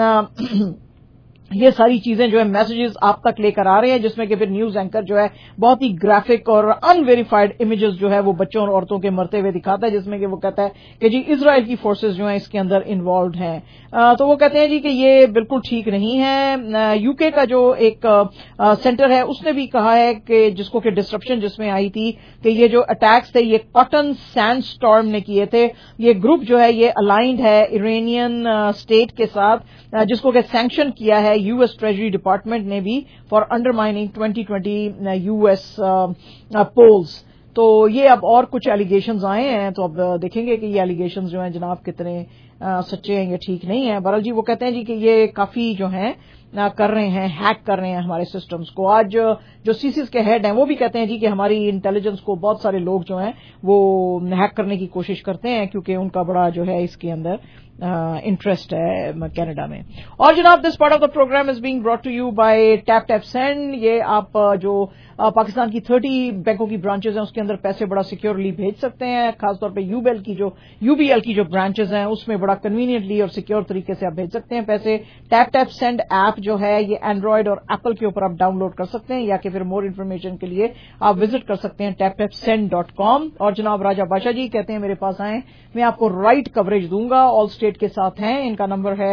یہ ساری چیزیں جو ہے میسیجز آپ تک لے کر آ رہے ہیں، جس میں کہ پھر نیوز اینکر جو ہے بہت ہی گرافک اور ان ویریفائڈ امیجز جو ہے وہ بچوں اور عورتوں کے مرتے ہوئے دکھاتا ہے، جس میں کہ وہ کہتا ہے کہ جی اسرائیل کی فورسز جو ہیں اس کے اندر انوالوڈ ہیں. تو وہ کہتے ہیں جی کہ یہ بالکل ٹھیک نہیں ہے. یو کے کا جو ایک سینٹر ہے اس نے بھی کہا ہے کہ جس کو کہ ڈسرپشن جس میں آئی تھی کہ یہ جو اٹیکس تھے یہ کاٹن سینڈ سٹارم نے کیے تھے. یہ گروپ جو ہے یہ الائنڈ ہے ایرانین اسٹیٹ کے ساتھ، جس کو کہ سینکشن کیا ہے यूएस ट्रेजरी डिपार्टमेंट ने भी फॉर अंडरमाइनिंग 2020 यूएस पोल्स। तो ये अब और कुछ एलिगेशंस आए हैं, तो अब देखेंगे कि ये एलिगेशंस जो हैं जनाब कितने सच्चे हैं या ठीक नहीं है। बहरहाल जी वो कहते हैं जी कि ये काफी जो हैं कर रहे हैं, हैक कर रहे हैं हमारे सिस्टम्स को। आज जो सीसीस के हेड हैं वो भी कहते हैं जी कि हमारी इंटेलिजेंस को बहुत सारे लोग जो हैं वो हैक करने की कोशिश करते हैं, क्योंकि उनका बड़ा जो है इसके अंदर इंटरेस्ट है कनाडा में। और जनाब this part of the programme is being brought to you by Tap Tap Send. ये आप जो पाकिस्तान की 30 बैंकों की ब्रांचेज हैं उसके अंदर पैसे बड़ा सिक्योरली भेज सकते हैं, खासतौर पे यूबीएल की जो ब्रांचेज हैं उसमें बड़ा कन्वीनियंटली और सिक्योर तरीके से आप भेज सकते हैं पैसे। टैप टैप सेंड ऐप जो है ये एंड्रॉयड और एप्पल के ऊपर आप डाउनलोड कर सकते हैं, या कि फिर मोर इन्फॉर्मेशन के लिए आप विजिट कर सकते हैं taptapsend.com। और जनाब राजा बादशाह जी कहते हैं मेरे पास आए, मैं आपको राइट कवरेज दूंगा, ऑल स्टेट के साथ हैं। इनका नंबर है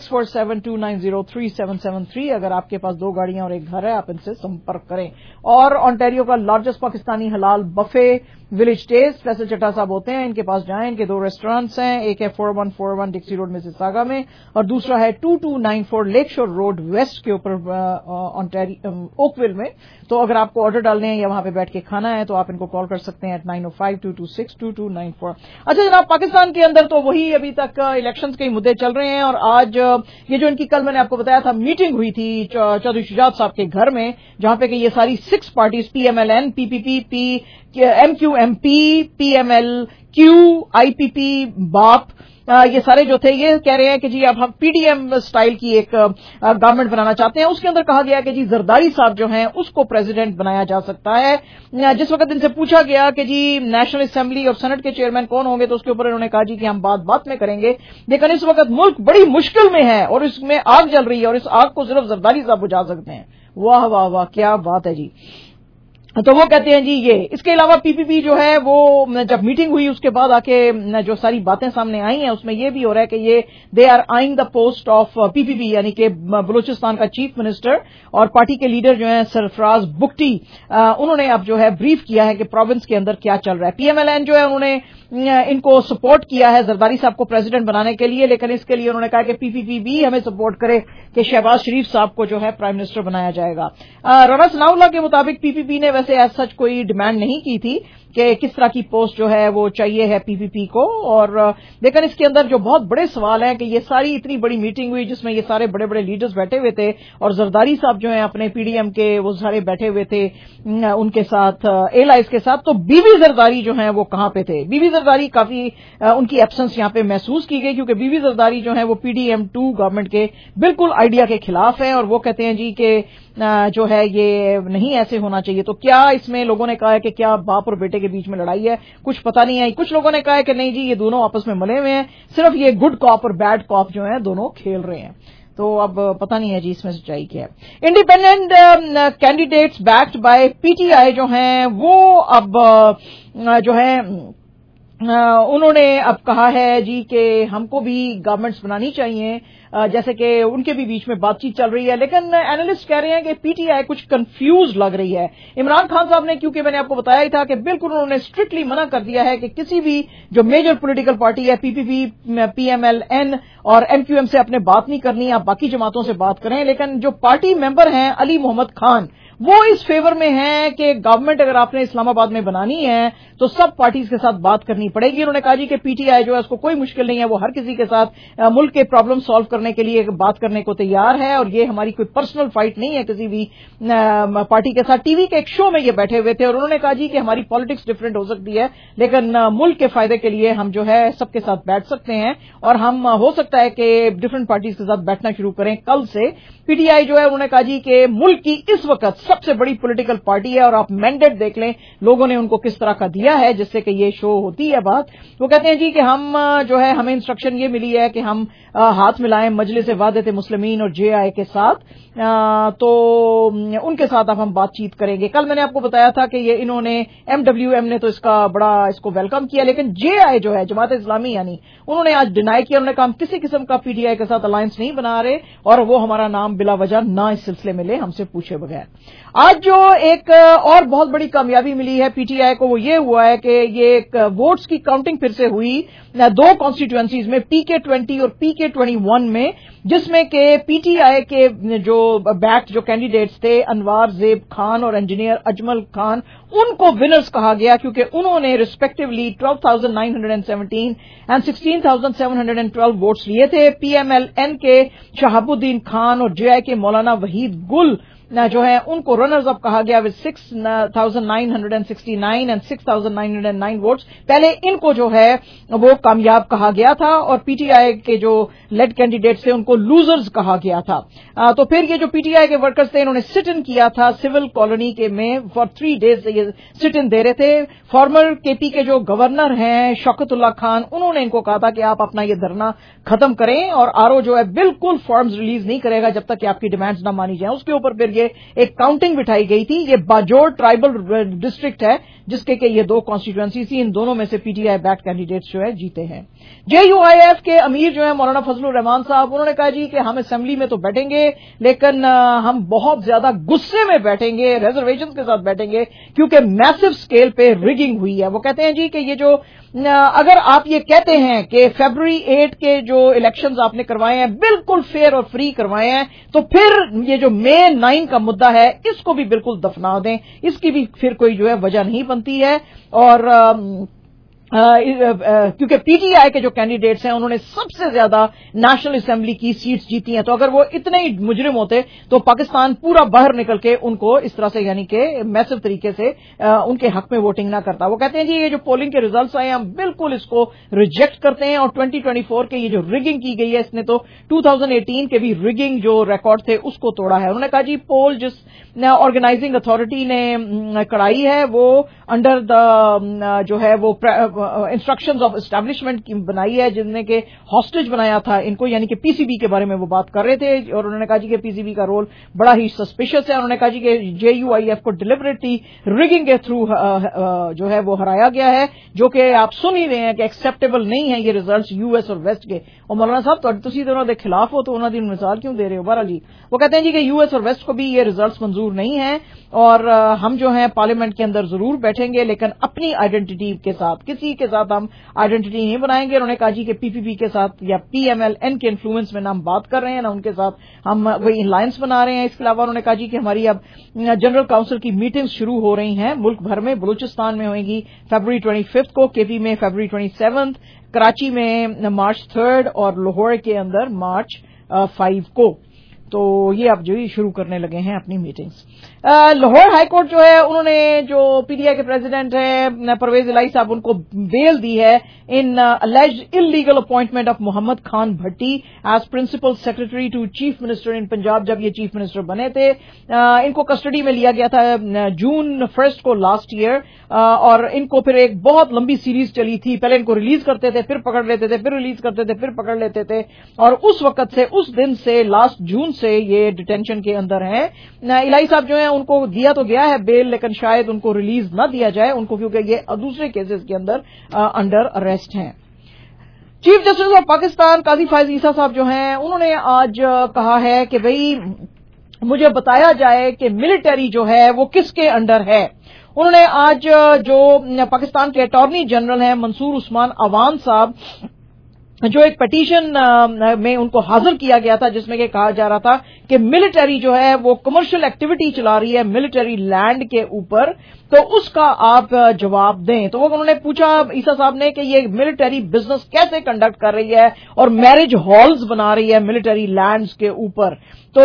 6472903773। अगर आपके पास 2 गाड़ियां और 1 घर है आप इनसे संपर्क करें। और ऑन्टेरियो का लार्जेस्ट पाकिस्तानी हलाल बफे विलेज टेस्ट फैसल चट्टा साहब होते हैं, इनके पास जाएं। इनके 2 रेस्टोरेंट्स हैं, एक है 4141 डिक्सी रोड मिसिसागा में और दूसरा है 2294 लेक शोर रोड वेस्ट के ऊपर ओकविल में। तो अगर आपको ऑर्डर डालने हैं या वहां पे बैठ के खाना है तो आप इनको कॉल कर सकते हैं 905-226-2294। अच्छा जनाब, पाकिस्तान के अंदर तो वही अभी तक इलेक्शंस के ही मुद्दे चल रहे हैं। और आज ये जो इनकी कल मैंने आपको बताया था मीटिंग हुई थी चौधरी शुजात साहब के घर में, जहां पे कि ये सारी 6 parties PMLN, PPP, MQMP, PMLQ, IPP, BAP, ये सारे जो थे ये कह रहे हैं कि जी अब हम PDM स्टाइल की एक गवर्नमेंट बनाना चाहते हैं। उसके अंदर कहा गया कि जी जरदारी साहब जो हैं उसको प्रेसिडेंट बनाया जा सकता है। जिस वक्त इनसे पूछा गया कि जी नेशनल असेंबली और सेनेट के चेयरमैन कौन होंगे तो उसके ऊपर इन्होंने कहा जी कि हम बात में करेंगे, लेकिन इस वक्त मुल्क बड़ी मुश्किल में है और इसमें आग जल रही है और इस आग को सिर्फ जरदारी साहब बुझा सकते हैं। वाह वाह वाह, क्या बात है जी। तो वो कहते हैं जी ये। इसके अलावा PPP जो है वो जब मीटिंग हुई उसके बाद आके जो सारी बातें सामने आई हैं उसमें ये भी हो रहा है कि ये they are eyeing the post of PPP, यानी कि बलूचिस्तान का चीफ मिनिस्टर और पार्टी के लीडर जो हैं सरफराज बुगटी, उन्होंने अब जो है ब्रीफ किया है कि प्रोविंस के अंदर क्या चल रहा है। PMLN जो है उन्होंने इनको सपोर्ट किया है जरदारी साहब को प्रेसिडेंट बनाने के लिए, लेकिन इसके लिए उन्होंने कहा कि PPP भी हमें सपोर्ट करे कि शहबाज शरीफ साहब को जो है प्राइम मिनिस्टर बनाया जाएगा। राना सनाउल्लाह के मुताबिक PPP ने वैसे एज सच कोई डिमांड नहीं की थी कि किस तरह की पोस्ट जो है वो चाहिए है PPP को। और लेकिन इसके अंदर जो बहुत बड़े सवाल हैं कि ये सारी इतनी बड़ी मीटिंग हुई जिसमें ये सारे बड़े बड़े लीडर्स बैठे हुए थे और जरदारी साहब जो हैं अपने PDM के वो सारे बैठे हुए थे उनके साथ एलाइस के साथ, तो बीबी जरदारी जो हैं वो कहां पे थे। बीबी जरदारी काफी उनकी एब्सेंस यहां पे महसूस की गई, क्योंकि बीबी जरदारी जो है वो PDM2 गवर्नमेंट के बिल्कुल आइडिया के खिलाफ है और वो कहते हैं जी कि जो है ये नहीं ऐसे होना चाहिए। तो क्या इसमें लोगों ने कहा है कि क्या बाप और बेटे के बीच में लड़ाई है, कुछ पता नहीं है। कुछ लोगों ने कहा है कि नहीं जी ये दोनों आपस में मिले हुए हैं, सिर्फ ये गुड कॉप और बैड कॉप जो है दोनों खेल रहे हैं। तो अब पता नहीं है जी इसमें सच्चाई क्या है। Independent candidates backed by PTI जो हैं वो अब जो है उन्होंने अब कहा है जी कि हमको भी गवर्नमेंट्स बनानी चाहिए, जैसे कि उनके भी बीच में बातचीत चल रही है। लेकिन एनालिस्ट कह रहे हैं कि PTI कुछ कंफ्यूज लग रही है। इमरान खान साहब ने, क्योंकि मैंने आपको बताया ही था कि बिल्कुल उन्होंने स्ट्रिक्टली मना कर दिया है कि किसी भी जो मेजर पॉलिटिकल पार्टी है PPP, PMLN और MQM से अपने बात नहीं करनी, आप बाकी जमातों से बात करें। लेकिन जो पार्टी मेंबर हैं अली मोहम्मद खान, वो इस फेवर में हैं कि गवर्नमेंट अगर आपने इस्लामाबाद में बनानी है तो सब पार्टीज के साथ बात करनी पड़ेगी। उन्होंने कहा जी कि PTI जो है उसको कोई मुश्किल नहीं है, वो हर किसी के साथ मुल्क के प्रॉब्लम सॉल्व करने के लिए बात करने को तैयार है और ये हमारी कोई पर्सनल फाइट नहीं है किसी भी पार्टी के साथ। टीवी के एक शो में ये बैठे हुए थे और उन्होंने कहा जी कि हमारी पॉलिटिक्स डिफरेंट हो सकती है लेकिन मुल्क के फायदे के लिए हम जो है सबके साथ बैठ सकते हैं और हम हो सकता है कि डिफरेंट पार्टीज के साथ बैठना शुरू करें कल से। PTI जो है उन्होंने कहा जी कि मुल्क की इस वक्त सबसे बड़ी पॉलिटिकल पार्टी है और आप मैंडेट देख लें लोगों ने उनको किस तरह का दिया है जिससे कि ये शो होती है बात। वो कहते हैं जी कि हम जो है हमें इंस्ट्रक्शन ये मिली है कि हम हाथ मिलाएं मजलिस वाहदत मुस्लिमीन और JI के साथ, तो उनके साथ अब हम बातचीत करेंगे। कल मैंने आपको बताया था कि ये इन्होंने MWM ने तो इसको वेलकम किया, लेकिन JI जो है जमात इस्लामी यानी उन्होंने आज डिनाई किया। उन्होंने कहा हम किसी किस्म का PTI के साथ अलायंस नहीं बना रहे और वो हमारा नाम बिला वजह ना इस सिलसिले में ले हमसे पूछे बगैर। آج جو ایک اور بہت بڑی کامیابی ملی ہے پی ٹی آئی کو وہ یہ ہوا ہے کہ یہ ایک ووٹس کی کاؤنٹنگ پھر سے ہوئی 2 کانسٹیٹوئنسیز میں پی کے 20 اور پی کے 21 میں، جس میں کہ پی ٹی آئی کے جو بیک جو کینڈیڈیٹس تھے انوار زیب خان اور انجینئر اجمل خان، ان کو ونرز کہا گیا کیونکہ انہوں نے ریسپیکٹولی 12,917 اینڈ 16,712 ووٹس لیے تھے۔ پی ایم ایل این کے شہاب الدین خان اور جے آئی کے مولانا وحید گل جو ہے ان کو رنرز اپ کہا گیا with 6,969 اینڈ 6,909 ووٹس۔ پہلے ان کو جو ہے وہ کامیاب کہا گیا تھا اور پی ٹی آئی کے جو لیڈ کینڈیڈیٹس تھے ان کو لوزرز کہا گیا تھا۔ تو پھر یہ جو پی ٹی آئی کے ورکرز تھے انہوں نے سٹ ان کیا تھا سول کالونی کے میں فار 3 days یہ سٹ ان دے رہے تھے۔ فارمر کے پی کے جو گورنر ہیں شوکت اللہ خان، انہوں نے ان کو کہا تھا کہ آپ اپنا یہ دھرنا ختم کریں اور آر او جو ہے بالکل فارمز ریلیز نہیں کرے گا جب تک کہ آپ کی ڈیمانڈز نہ مانی جائیں۔ اس کے اوپر پھر یہ ایک کاؤنٹنگ بٹھائی گئی تھی۔ یہ باجوڑ ٹرائبل ڈسٹرکٹ ہے جس کے کہ یہ 2 کانسٹیٹوئنسی تھی، ان دونوں میں سے P T I back candidates جو ہے جیتے ہیں۔ جے یو آئی ایف کے امیر جو ہیں مولانا فضل الرحمان صاحب، انہوں نے کہا جی کہ ہم اسمبلی میں تو بیٹھیں گے لیکن ہم بہت زیادہ غصے میں بیٹھیں گے، ریزرویشن کے ساتھ بیٹھیں گے کیونکہ میسو سکیل پہ ریگنگ ہوئی ہے۔ وہ کہتے ہیں جی کہ یہ جو اگر آپ یہ کہتے ہیں کہ فیبروری 8 کے جو الیکشنز آپ نے کروائے ہیں بالکل فیئر اور فری کروائے ہیں تو پھر یہ جو مئی 9 کا مدعا ہے اس کو بھی بالکل دفنا دیں، اس کی بھی پھر کوئی جو ہے وجہ نہیں بنتی ہے۔ اور کیونکہ پی ٹی آئی کے جو کینڈیڈیٹس ہیں انہوں نے سب سے زیادہ نیشنل اسمبلی کی سیٹس جیتی ہیں، تو اگر وہ اتنے ہی مجرم ہوتے تو پاکستان پورا باہر نکل کے ان کو اس طرح سے یعنی کہ میسو طریقے سے ان کے حق میں ووٹنگ نہ کرتا۔ وہ کہتے ہیں جی یہ جو پولنگ کے ریزلٹس آئے ہم بالکل اس کو ریجیکٹ کرتے ہیں اور 2024 کے یہ جو ریگنگ کی گئی ہے اس نے تو 2018 کے بھی ریگنگ جو ریکارڈ تھے اس کو توڑا ہے۔ انہوں نے کہا جی پول جس آرگنائزنگ اتھارٹی نے کرائی ہے وہ انڈر دا جو ہے وہ انسٹرکشنز آف اسٹیبلشمنٹ کی بنائی ہے جن نے کہ ہاسٹیج بنایا تھا ان کو، یعنی کہ پی سی بی کے بارے میں وہ بات کر رہے تھے اور انہوں نے کہا جی کہ پی سی بی کا رول بڑا ہی سسپیشس ہے۔ انہوں نے کہا جی کہ جے یو آئی ایف کو ڈیلیبریٹلی ریگنگ کے تھرو جو ہے وہ ہرایا گیا ہے، جو کہ آپ سن ہی رہے ہیں کہ ایکسیپٹیبل نہیں ہے یہ ریزلٹس یو ایس اور ویسٹ کے۔ اور مولانا صاحب تسی تو انہوں نے خلاف ہو تو انہوں نے مثال کیوں دے رہے ہو؟ بہرحال جی وہ کہتے ہیں جی کہ یو ایس اور ویسٹ کو بھی یہ ریزلٹس منظور نہیں ہیں اور ہم جو ہیں پارلیمنٹ کے اندر ضرور بیٹھیں گے لیکن اپنی آئیڈینٹی کے ساتھ، کسی کے ساتھ ہم آئیڈینٹی نہیں بنائیں گے۔ انہوں نے کہا جی کہ پی پی پی کے ساتھ یا پی ایم ایل این کے انفلوئنس میں نہ ہم بات کر رہے ہیں نہ ان کے ساتھ ہم وہی الائنس بنا رہے ہیں۔ اس کے علاوہ انہوں نے کہا جی کہ ہماری اب جنرل کاؤنسل کی میٹنگز شروع ہو رہی ہیں ملک بھر میں، بلوچستان میں ہوئیں گی فیبروری 25 کو، کے پی میں فیبروری 27، کراچی میں مارچ 3 اور لاہور کے اندر مارچ 5 کو۔ تو یہ اب جو شروع کرنے لگے ہیں اپنی میٹنگز۔ لاہور ہائی کورٹ جو ہے انہوں نے جو پی ڈی آئی کے پریزیڈنٹ ہیں پرویز الہی صاحب ان کو بیل دی ہے in alleged illegal appointment of Muhammad Khan Bhatti as principal secretary to chief minister in Punjab. جب یہ چیف منسٹر بنے تھے ان کو کسٹڈی میں لیا گیا تھا جون 1 کو لاسٹ ایئر اور ان کو پھر ایک بہت لمبی سیریز چلی تھی، پہلے ان کو ریلیز کرتے تھے پھر پکڑ لیتے تھے پھر ریلیز کرتے تھے پھر پکڑ لیتے تھے اور اس وقت سے اس دن سے لاسٹ جون سے یہ ڈیٹینشن کے اندر ہیں۔ الہی صاحب جو ہیں ان کو دیا تو گیا ہے بیل لیکن شاید ان کو ریلیز نہ دیا جائے ان کو کیونکہ یہ دوسرے کیسز کے اندر انڈر اریسٹ ہیں۔ Chief justice of Pakistan Qazi Faez عیسیٰ صاحب جو ہیں انہوں نے آج کہا ہے کہ بھئی مجھے بتایا جائے کہ ملٹری جو ہے وہ کس کے انڈر ہے۔ انہوں نے آج جو پاکستان کے اٹارنی جنرل ہیں منصور عثمان عوان صاحب جو ایک پٹیشن میں ان کو حاضر کیا گیا تھا جس میں کہ کہا جا رہا تھا کہ ملٹری جو ہے وہ کمرشل ایکٹیویٹی چلا رہی ہے ملٹری لینڈ کے اوپر، تو اس کا آپ جواب دیں۔ تو انہوں نے پوچھا عیسیٰ صاحب نے کہ یہ ملٹری بزنس کیسے کنڈکٹ کر رہی ہے اور میرج ہالز بنا رہی ہے ملٹری لینڈز کے اوپر، تو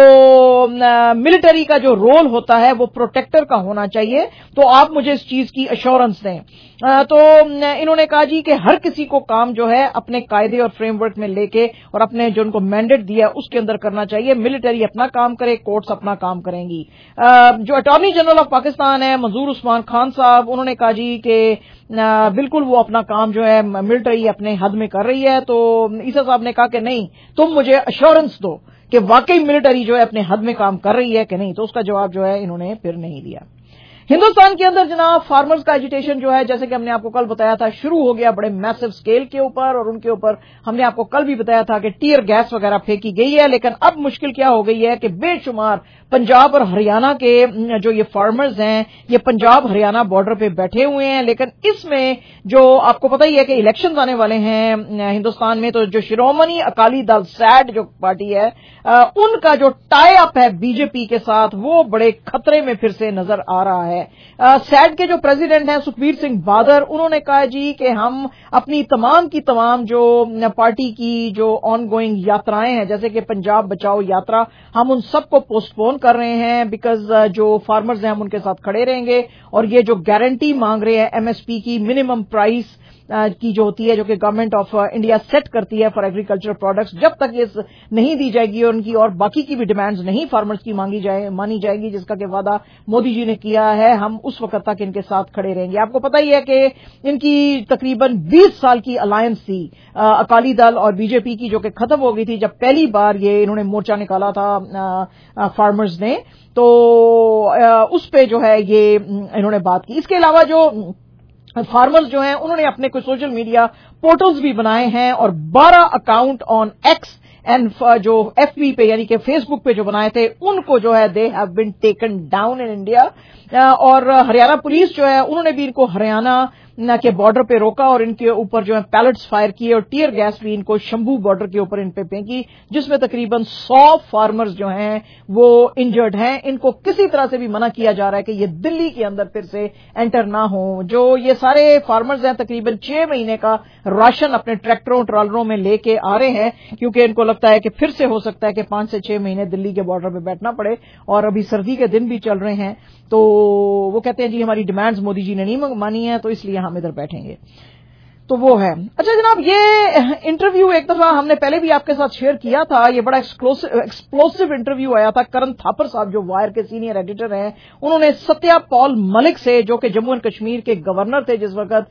ملٹری کا جو رول ہوتا ہے وہ پروٹیکٹر کا ہونا چاہیے، تو آپ مجھے اس چیز کی ایشورنس دیں۔ تو انہوں نے کہا جی کہ ہر کسی کو کام جو ہے اپنے قاعدے اور فریم ورک میں لے کے اور اپنے جو ان کو مینڈیٹ دیا اس کے اندر کرنا چاہیے، ملٹری اپنا کام کرے کورٹس اپنا کام کریں گی۔ جو اٹارنی جنرل آف پاکستان ہے منظور عثمان خان صاحب انہوں نے کہا جی کہ بالکل وہ اپنا کام جو ہے ملٹری اپنے حد میں کر رہی ہے، تو عیسیٰ صاحب نے کہا کہ نہیں تم مجھے ایشورنس دو کہ واقعی ملٹری جو ہے اپنے حد میں کام کر رہی ہے کہ نہیں، تو اس کا جواب جو ہے انہوں نے پھر نہیں دیا۔ हिंदुस्तान के अंदर जनाब फार्मर्स का एजिटेशन जो है, जैसे कि हमने आपको कल बताया था, शुरू हो गया बड़े मैसिव स्केल के ऊपर, और उनके ऊपर हमने आपको कल भी बताया था कि टीयर गैस वगैरह फेंकी गई है। लेकिन अब मुश्किल क्या हो गई है कि बेशुमार पंजाब और हरियाणा के जो ये फार्मर्स हैं, ये पंजाब हरियाणा बॉर्डर पे बैठे हुए हैं। लेकिन इसमें जो आपको पता ही है कि इलेक्शंस आने वाले हैं हिंदुस्तान में, तो जो शिरोमणि अकाली दल सैड जो पार्टी है, उनका जो टाई अप है बीजेपी के साथ, वो बड़े खतरे में फिर से नजर आ रहा है। सैड के जो प्रेसिडेंट हैं सुखबीर सिंह बादल, उन्होंने कहा जी कि हम अपनी तमाम की तमाम जो पार्टी की जो ऑन गोइंग यात्राएं हैं, जैसे कि पंजाब बचाओ यात्रा, हम उन सबको पोस्टपोन कर रहे हैं, बिकॉज जो फार्मर्स हैं हम उनके साथ खड़े रहेंगे। और ये जो गारंटी मांग रहे हैं एमएसपी की, मिनिमम प्राइस की जो होती है, जो कि गवर्नमेंट ऑफ इंडिया सेट करती है फॉर एग्रीकल्चर प्रोडक्ट्स, जब तक ये नहीं दी जाएगी और उनकी और बाकी की भी डिमांड्स नहीं फार्मर्स की मानी जाएगी, जिसका कि वादा मोदी जी ने किया है, हम उस वक्त तक इनके साथ खड़े रहेंगे। आपको पता ही है कि इनकी तकरीबन 20 साल की अलायंस थी अकाली दल और बीजेपी की, जो कि खत्म हो गई थी जब पहली बार ये इन्होंने मोर्चा निकाला था फार्मर्स ने, तो उस पे जो है ये इन्होंने बात की। इसके अलावा जो फार्मर्स जो हैं उन्होंने अपने कुछ सोशल मीडिया पोर्टल्स भी बनाए हैं, और 12 अकाउंट ऑन एक्स एंड जो एफबी पे यानी कि फेसबुक पे जो बनाए थे, उनको जो है they have been taken down in India. और हरियाणा पुलिस जो है उन्होंने भी इनको हरियाणा के बॉर्डर पे रोका और इनके ऊपर जो है पैलेट्स फायर किए और टीयर गैस भी इनको शंभू बॉर्डर के ऊपर इन पे फेंकी, जिसमें तकरीबन 100 फार्मर्स जो हैं वो इंजर्ड हैं। इनको किसी तरह से भी मना किया जा रहा है कि ये दिल्ली के अंदर फिर से एंटर ना हो। जो ये सारे फार्मर्स हैं तकरीबन 6 महीने का राशन अपने ट्रैक्टरों ट्रॉलरों में लेके आ रहे हैं, क्योंकि इनको लगता है कि फिर से हो सकता है कि 5 से 6 महीने दिल्ली के बॉर्डर पे बैठना पड़े, और अभी सर्दी के दिन भी चल रहे हैं। तो वो कहते हैं जी हमारी डिमांड्स मोदी जी ने नहीं मानी है, तो इसलिए हम इधर बैठेंगे। तो वो है। अच्छा जनाब, ये इंटरव्यू एक दफा हमने पहले भी आपके साथ शेयर किया था, ये बड़ा एक्सप्लोसिव इंटरव्यू आया था। करण थापर साहब जो वायर के सीनियर एडिटर हैं, उन्होंने सत्या पॉल मलिक से, जो कि जम्मू एंड कश्मीर के गवर्नर थे जिस वक्त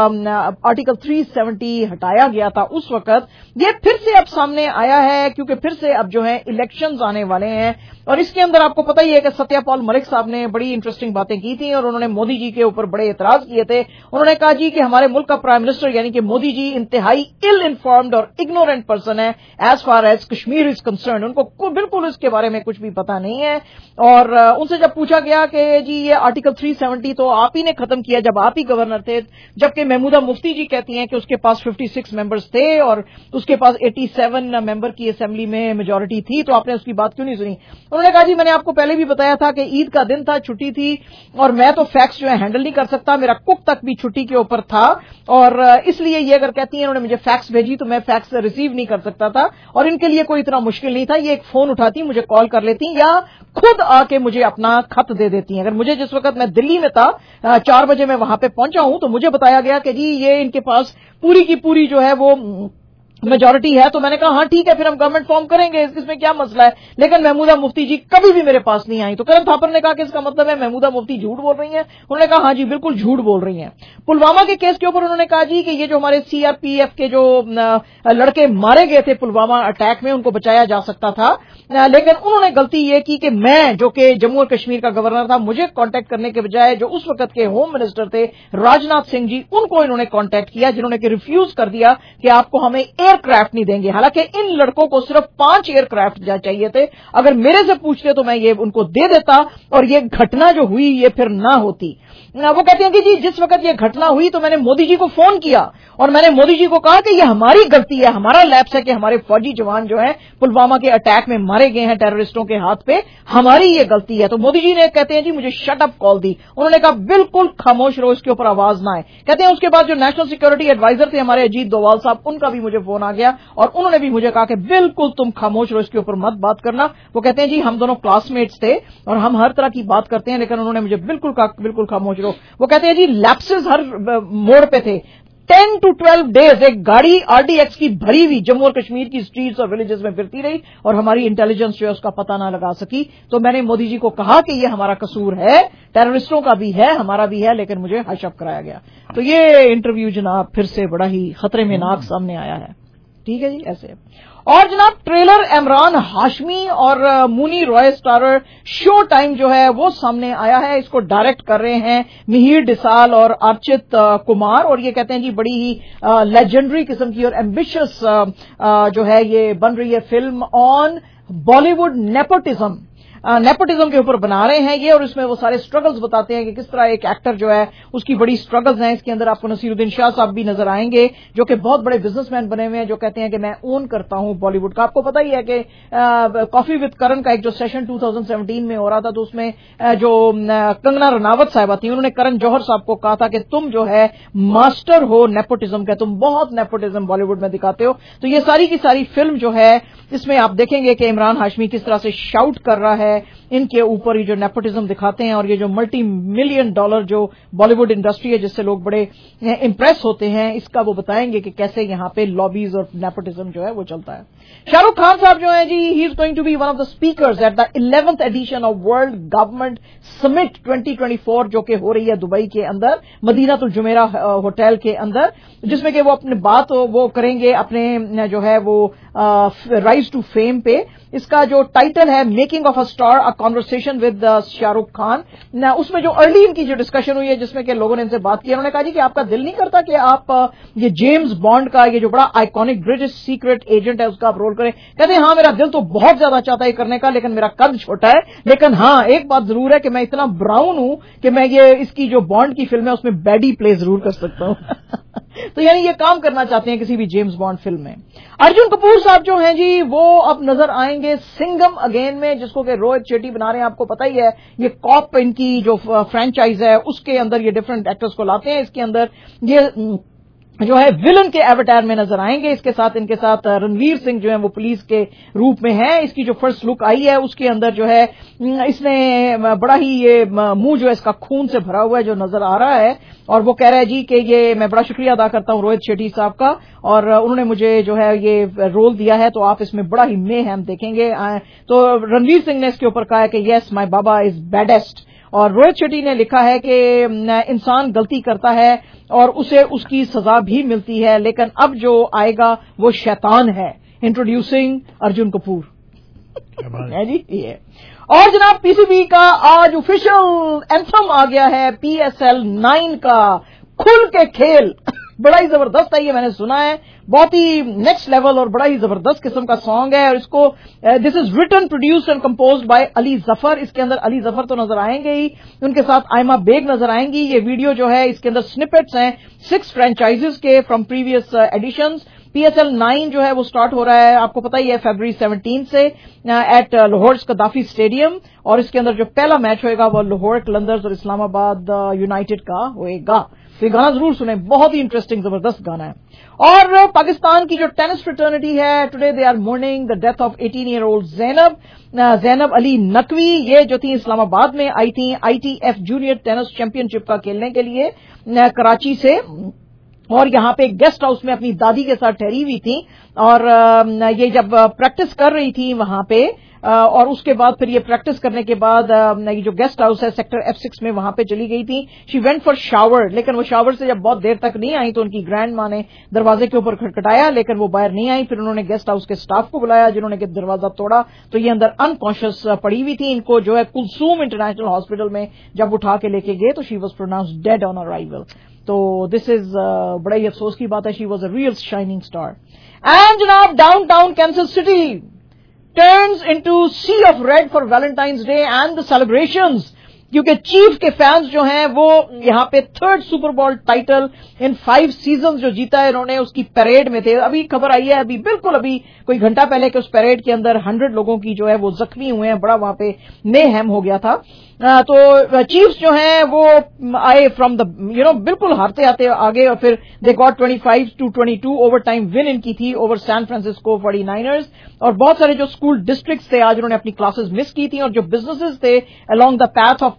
आर्टिकल 370 हटाया गया था, उस वक्त ये फिर से अब सामने आया है, क्योंकि फिर से अब जो है इलेक्शंस आने वाले हैं। और इसके अंदर आपको पता ही है कि सत्या पॉल मलिक साहब ने बड़ी इंटरेस्टिंग बातें की थी और उन्होंने मोदी जी के ऊपर बड़े एतराज किए थे। उन्होंने कहा जी कि हमारे मुल्क का प्राइम मिनिस्टर यानी कि मोदी जी इंतहाई इल इन्फॉर्म्ड और इग्नोरेंट पर्सन है as far as Kashmir is concern. उनको बिल्कुल इसके बारे में कुछ भी पता नहीं है। और उनसे जब पूछा गया कि जी ये आर्टिकल 370 तो आप ही ने खत्म किया जब आप ही गवर्नर थे, जबकि महमूदा मुफ्ती जी कहती हैं कि उसके पास 56 मेंबर्स थे और उसके पास 87 मेंबर की असेंबली में मेजॉरिटी थी, तो आपने उसकी बात क्यों नहीं सुनी? उन्होंने कहा जी मैंने आपको पहले भी बताया था कि ईद का दिन था, छुट्टी थी, और मैं तो फैक्स जो है हैंडल नहीं कर सकता, मेरा कुक तक भी छुट्टी के ऊपर था, और इसलिए ये अगर कहती हैं उन्होंने मुझे फैक्स भेजी तो मैं फैक्स रिसीव नहीं कर सकता था, और इनके लिए कोई इतना मुश्किल नहीं था, ये एक फोन उठाती, मुझे कॉल कर लेती या खुद आके मुझे अपना खत दे देती हैं। अगर मुझे जिस वक्त मैं दिल्ली में था 4 बजे मैं वहां पे पहुंचा हूं, तो मुझे बताया गया कि जी ये इनके पास पूरी की पूरी जो है वो मेजॉरिटी है, तो मैंने कहा हाँ ठीक है फिर हम गवर्नमेंट फॉर्म करेंगे, इसमें क्या मसला है। लेकिन महमूदा मुफ्ती जी कभी भी मेरे पास नहीं आई। तो करण थापर ने कहा कि इसका मतलब है महमूदा मुफ्ती झूठ बोल रही हैं? उन्होंने कहा हाँ जी बिल्कुल झूठ बोल रही हैं। पुलवामा के केस के ऊपर उन्होंने कहा जी कि ये जो हमारे सीआरपीएफ के जो लड़के मारे गए थे पुलवामा अटैक में, उनको बचाया जा सकता था, लेकिन उन्होंने गलती ये की कि मैं जो कि जम्मू और कश्मीर का गवर्नर था, मुझे कांटेक्ट करने के बजाय जो उस वक्त के होम मिनिस्टर थे राजनाथ सिंह जी, उनको इन्होंने कांटेक्ट किया, जिन्होंने कि रिफ्यूज कर दिया कि आपको हमें एयरक्राफ्ट नहीं देंगे। हालांकि इन लड़कों को सिर्फ 5 एयरक्राफ्ट चाहिए थे, अगर मेरे से पूछते तो मैं ये उनको दे देता और ये घटना जो हुई ये फिर ना होती। वो कहते हैं कि जी जिस वक्त ये घटना हुई तो मैंने मोदी जी को फोन किया और मैंने मोदी जी को कहा कि ये हमारी गलती है, हमारा लैप्स है कि हमारे फौजी जवान जो है पुलवामा के अटैक में मारे गए हैं टेररिस्टों के हाथ पे, हमारी ये गलती है। तो मोदी जी ने कहते हैं जी मुझे शट अप कॉल दी, उन्होंने कहा बिल्कुल खामोश रहो, इसके ऊपर आवाज ना आए। कहते हैं उसके बाद जो नेशनल सिक्योरिटी एडवाइजर थे हमारे अजीत डोवाल साहब, उनका भी मुझे फोन आ गया और उन्होंने भी मुझे कहा कि बिल्कुल तुम खामोश रहो, इसके ऊपर मत बात करना। वो कहते हैं जी हम दोनों क्लासमेट्स थे और हम हर तरह की बात करते हैं, लेकिन उन्होंने मुझे बिल्कुल कहा बिल्कुल खामोश रहो। वो कहते हैं जी लैप्सेस हर मोड़ पे थे। 10 to 12 डेज एक गाड़ी आरडीएक्स की भरी हुई जम्मू और कश्मीर की स्ट्रीट्स और विलेजेस में फिरती रही और हमारी इंटेलिजेंस जो है उसका पता ना लगा सकी। तो मैंने मोदी जी को कहा कि ये हमारा कसूर है, टेररिस्टों का भी है, हमारा भी है, लेकिन मुझे हश अप कराया गया। तो ये इंटरव्यू जनाब फिर से बड़ा ही खतरे में नाक सामने आया है। ٹھیک ہے جی ایسے. اور جناب ٹریلر عمران ہاشمی اور مونی رائے سٹارر شو ٹائم جو ہے وہ سامنے آیا ہے. اس کو ڈائریکٹ کر رہے ہیں مہیر ڈسال اور ارچت کمار, اور یہ کہتے ہیں جی بڑی ہی لیجنڈری قسم کی اور ایمبیشس جو ہے یہ بن رہی ہے film on Bollywood nepotism کے اوپر بنا رہے ہیں یہ, اور اس میں وہ سارے سٹرگلز بتاتے ہیں کہ کس طرح ایک ایکٹر جو ہے اس کی بڑی سٹرگلز ہیں. اس کے اندر آپ کو نصیر الدین شاہ صاحب بھی نظر آئیں گے جو کہ بہت بڑے بزنس مین بنے ہوئے ہیں, جو کہتے ہیں کہ میں اون کرتا ہوں بالی ووڈ کا. آپ کو پتا ہی ہے کہ کافی وتھ کرن کا ایک جو سیشن 2017 میں ہو رہا تھا تو اس میں جو کنگنا رناوت صاحبہ تھیں انہوں نے کرن جوہر صاحب کو کہا تھا کہ تم جو ہے ماسٹر ہو نیپوٹزم کا, تم بہت نیپوٹزم بالی ووڈ میں دکھاتے ہو. تو یہ ساری کی ساری فلم جو ہے اس میں آپ دیکھیں گے کہ عمران ہاشمی کس طرح سے شاؤٹ کر رہا ہے ان کے اوپر یہ جو نیپوٹزم دکھاتے ہیں, اور یہ جو ملٹی ملین ڈالر جو بالی ووڈ انڈسٹری ہے جس سے لوگ بڑے امپریس ہوتے ہیں, اس کا وہ بتائیں گے کہ کیسے یہاں پہ لابیز اور نیپوٹزم جو ہے وہ چلتا ہے. شاہ رخ خان صاحب جو ہیں جی he is going to be one of the speakers at the 11th edition of World Government Summit 2024 جو کہ ہو رہی ہے دبئی کے اندر مدینہ الجمیرہ ہوٹل کے اندر, جس میں کہ وہ اپنے بات وہ کریں گے اپنے جو ہے وہ رائز ٹو فیم پہ. اس کا جو ٹائٹل ہے making of a star a conversation with Shah Rukh Khan. اس میں جو ارلی ان کی جو ڈسکشن ہوئی ہے جس میں کہ لوگوں نے ان سے بات کی, انہوں نے کہا جی کہ آپ کا دل نہیں کرتا کہ آپ یہ جیمز بانڈ کا یہ جو بڑا آئیکونک برٹش سیکرٹ ایجنٹ ہے اس کا آپ رول کریں. کہتے ہیں ہاں میرا دل تو بہت زیادہ چاہتا ہے یہ کرنے کا, لیکن میرا قد چھوٹا ہے, لیکن ہاں ایک بات ضرور ہے کہ میں اتنا براؤن ہوں کہ میں یہ اس کی جو بانڈ کی فلم ہے اس میں بیڈی پلے ضرور کر سکتا ہوں. تو یعنی یہ کام کرنا چاہتے ہیں کسی بھی جیمز بانڈ فلم میں. ارجن کپور صاحب جو ہیں جی وہ اب نظر آئیں گے سنگم اگین میں, جس کو کہ روہت شیٹی بنا رہے ہیں. آپ کو پتہ ہی ہے یہ کاپ ان کی جو فرینچائز ہے اس کے اندر یہ ڈفرنٹ ایکٹرز کو لاتے ہیں. اس کے اندر یہ جو ہے ولن کے ایواتار میں نظر آئیں گے. اس کے ساتھ ان کے ساتھ رنویر سنگھ جو ہیں وہ پولیس کے روپ میں ہیں. اس کی جو فرسٹ لک آئی ہے اس کے اندر جو ہے اس نے بڑا ہی یہ منہ جو ہے اس کا خون سے بھرا ہوا ہے جو نظر آ رہا ہے, اور وہ کہہ رہا ہے جی کہ یہ میں بڑا شکریہ ادا کرتا ہوں روہت شیٹی صاحب کا, اور انہوں نے مجھے جو ہے یہ رول دیا ہے تو آپ اس میں بڑا ہی میہم دیکھیں گے. تو رنویر سنگھ نے اس کے اوپر کہا ہے کہ یس مائی بابا از بیڈسٹ, اور روہت شیٹی نے لکھا ہے کہ انسان غلطی کرتا ہے اور اسے اس کی سزا بھی ملتی ہے, لیکن اب جو آئے گا وہ شیطان ہے. انٹروڈیوسنگ ارجن کپور ہے جی یہ. اور جناب پی سی بی کا آج آفیشل اینتھم آ گیا ہے PSL 9 کا کھل کے کھیل. بڑا ہی زبردست ہے یہ, میں نے سنا ہے, بہت ہی نیکسٹ لیول اور بڑا ہی زبردست قسم کا سانگ ہے. اور اس کو this is written produced and composed by Ali Zafar. اس کے اندر علی ظفر تو نظر آئیں گے ہی, ان کے ساتھ آئمہ بیگ نظر آئیں گی. یہ ویڈیو جو ہے اس کے اندر سنپٹس ہیں 6 فرینچائزز کے فرام پریویس ایڈیشنز. PSL 9 جو ہے وہ سٹارٹ ہو رہا ہے آپ کو پتہ ہی ہے فیبروری 17 سے ایٹ لاہور قذافی اسٹیڈیم, اور اس کے اندر جو پہلا میچ ہوئے گا وہ لاہور قلندرز اور اسلام آباد یونائیٹڈ کا ہوئے گا. تو یہ گانا ضرور سنیں, بہت ہی انٹرسٹنگ زبردست گانا ہے. اور پاکستان کی جو ٹینس فریٹرنیٹی ہے today they are mourning the death of 18-year-old Zainab Ali Naqvi. یہ جو تھی اسلام آباد میں آئی تھیں ITF junior tennis championship کا کھیلنے کے لیے کراچی سے, اور یہاں پہ گیسٹ ہاؤس میں اپنی دادی کے ساتھ ٹھہری ہوئی تھی, اور یہ جب پریکٹس کر رہی تھی وہاں پہ, اور اس کے بعد پھر یہ پریکٹس کرنے کے بعد یہ جو گیسٹ ہاؤس ہے سیکٹر F6 میں وہاں پہ چلی گئی تھی. شی وینٹ فار شاور, لیکن وہ شاور سے جب بہت دیر تک نہیں آئی تو ان کی گرینڈ ماں نے دروازے کے اوپر کھٹکھٹایا, لیکن وہ باہر نہیں آئی. پھر انہوں نے گیسٹ ہاؤس کے سٹاف کو بلایا جنہوں نے کہ دروازہ توڑا, تو یہ اندر انکانشیس پڑی ہوئی تھی. ان کو جو ہے کلثوم انٹرنیشنل ہاسپٹل میں جب اٹھا کے لے کے گئے تو she was pronounced dead on arrival. تو دس از بڑا ہی افسوس کی بات ہے. She was a real shining star. And جناب downtown Kansas City turns into sea of red for Valentine's Day and the celebrations, کیونکہ چیف کے فینس جو ہیں وہ یہاں پہ 3rd Super Bowl title in 5 seasons جو جیتا ہے انہوں نے, اس کی پیریڈ میں تھے. ابھی خبر آئی ہے بالکل ابھی کوئی گھنٹہ پہلے کہ اس پیریڈ کے اندر 100 لوگوں کی جو ہے وہ زخمی ہوئے ہیں. بڑا وہاں پہ میہم ہو گیا تھا. تو چیفز جو ہیں وہ آئے فرام دا بالکل ہارتے آتے آگے, اور پھر they got 25-22 overtime win in کی تھی اوور سان فرانسسکو 49ers. اور بہت سارے جو اسکول ڈسٹرکٹس تھے آج انہوں نے اپنی کلاسز مس کی تھی, اور جو بزنسز تھے along the path of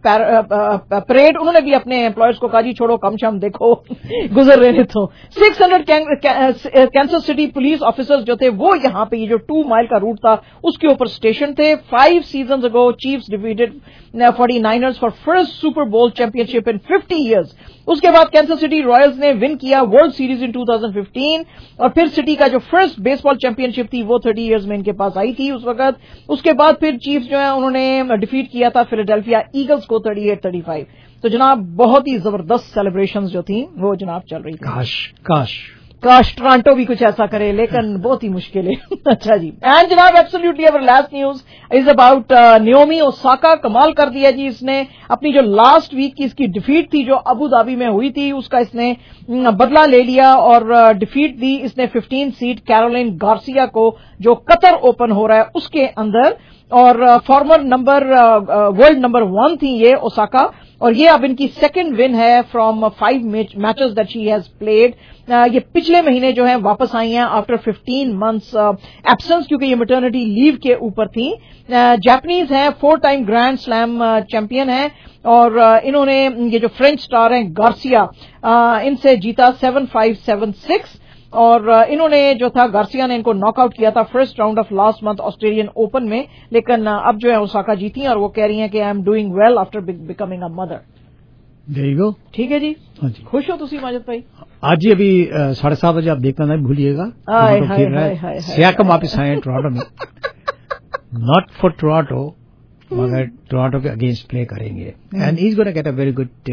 parade انہوں نے بھی اپنے امپلائرز کو کہا جی چھوڑو کم شم دیکھو گزر رہے تو 600 کینسس سٹی پولیس آفیسرز جو تھے وہ یہاں پہ یہ جو 2 مائل کا روٹ تھا اس کے اوپر اسٹیشن تھے. 5 seasons ago Chiefs defeated 49ers for first Super Bowl championship in 50 years. اس کے بعد کینسس سٹی رائلز نے ون کیا ورلڈ سیریز ان 2015 اور پھر سٹی کا جو فرسٹ بیس بال چیمپئن شپ تھی وہ 30 years میں ان کے پاس آئی تھی اس وقت. اس کے بعد پھر چیفز جو ہے انہوں نے ڈیفیٹ کیا تھا فیلاڈیلفیا ایگلز کو 38-35. تو جناب بہت ہی زبردست سیلیبریشنز جو تھیں وہ جناب چل رہی تھی. کاش ٹورانٹو بھی کچھ ایسا کرے لیکن بہت ہی مشکل ہے. اچھا جی اینڈ جناب ایبسلیوٹلی اور last news is about Naomi Osaka. کمال کر دیا جی اس نے اپنی جو لاسٹ ویک کی اس کی ڈیفیٹ تھی جو ابو دھابی میں ہوئی تھی اس کا اس نے بدلہ لے لیا اور ڈیفیٹ دی اس نے 15 سیڈ کیرولین گارسیا کو جو قطر اوپن ہو رہا ہے اس کے اندر. اور فارمر ورلڈ نمبر 1 تھی یہ اوساکا اور یہ اب ان کی سیکنڈ ون ہے from 5 matches that she has played. یہ پچھلے مہینے جو ہیں واپس آئی ہیں آفٹر 15 months ایبسنس کیونکہ یہ میٹرنٹی لیو کے اوپر تھیں. جاپنیز ہیں 4 ٹائم گرینڈ سلیم چیمپئن ہیں اور انہوں نے یہ جو فرینچ سٹار ہیں گارسیا ان سے جیتا 7-5 7-6 اور انہوں نے جو تھا گارسیا نے ان کو ناک آؤٹ کیا تھا first round of last month Australian Open میں. لیکن اب جو ہے اوساکا جیتی اور وہ کہہ رہی ہیں کہ I am doing well after becoming a mother. ٹھیک ہے جی خوش ہو تسی ماجد بھائی. آج ہی ابھی 7:30 بجے آپ دیکھنا نہیں بھولیے گا. سیاکم واپس آئے ہیں ٹورانٹو میں ناٹ فار ٹورانٹو مگر ٹورانٹو کے اگینسٹ پلے کریں گے and he is gonna get a very good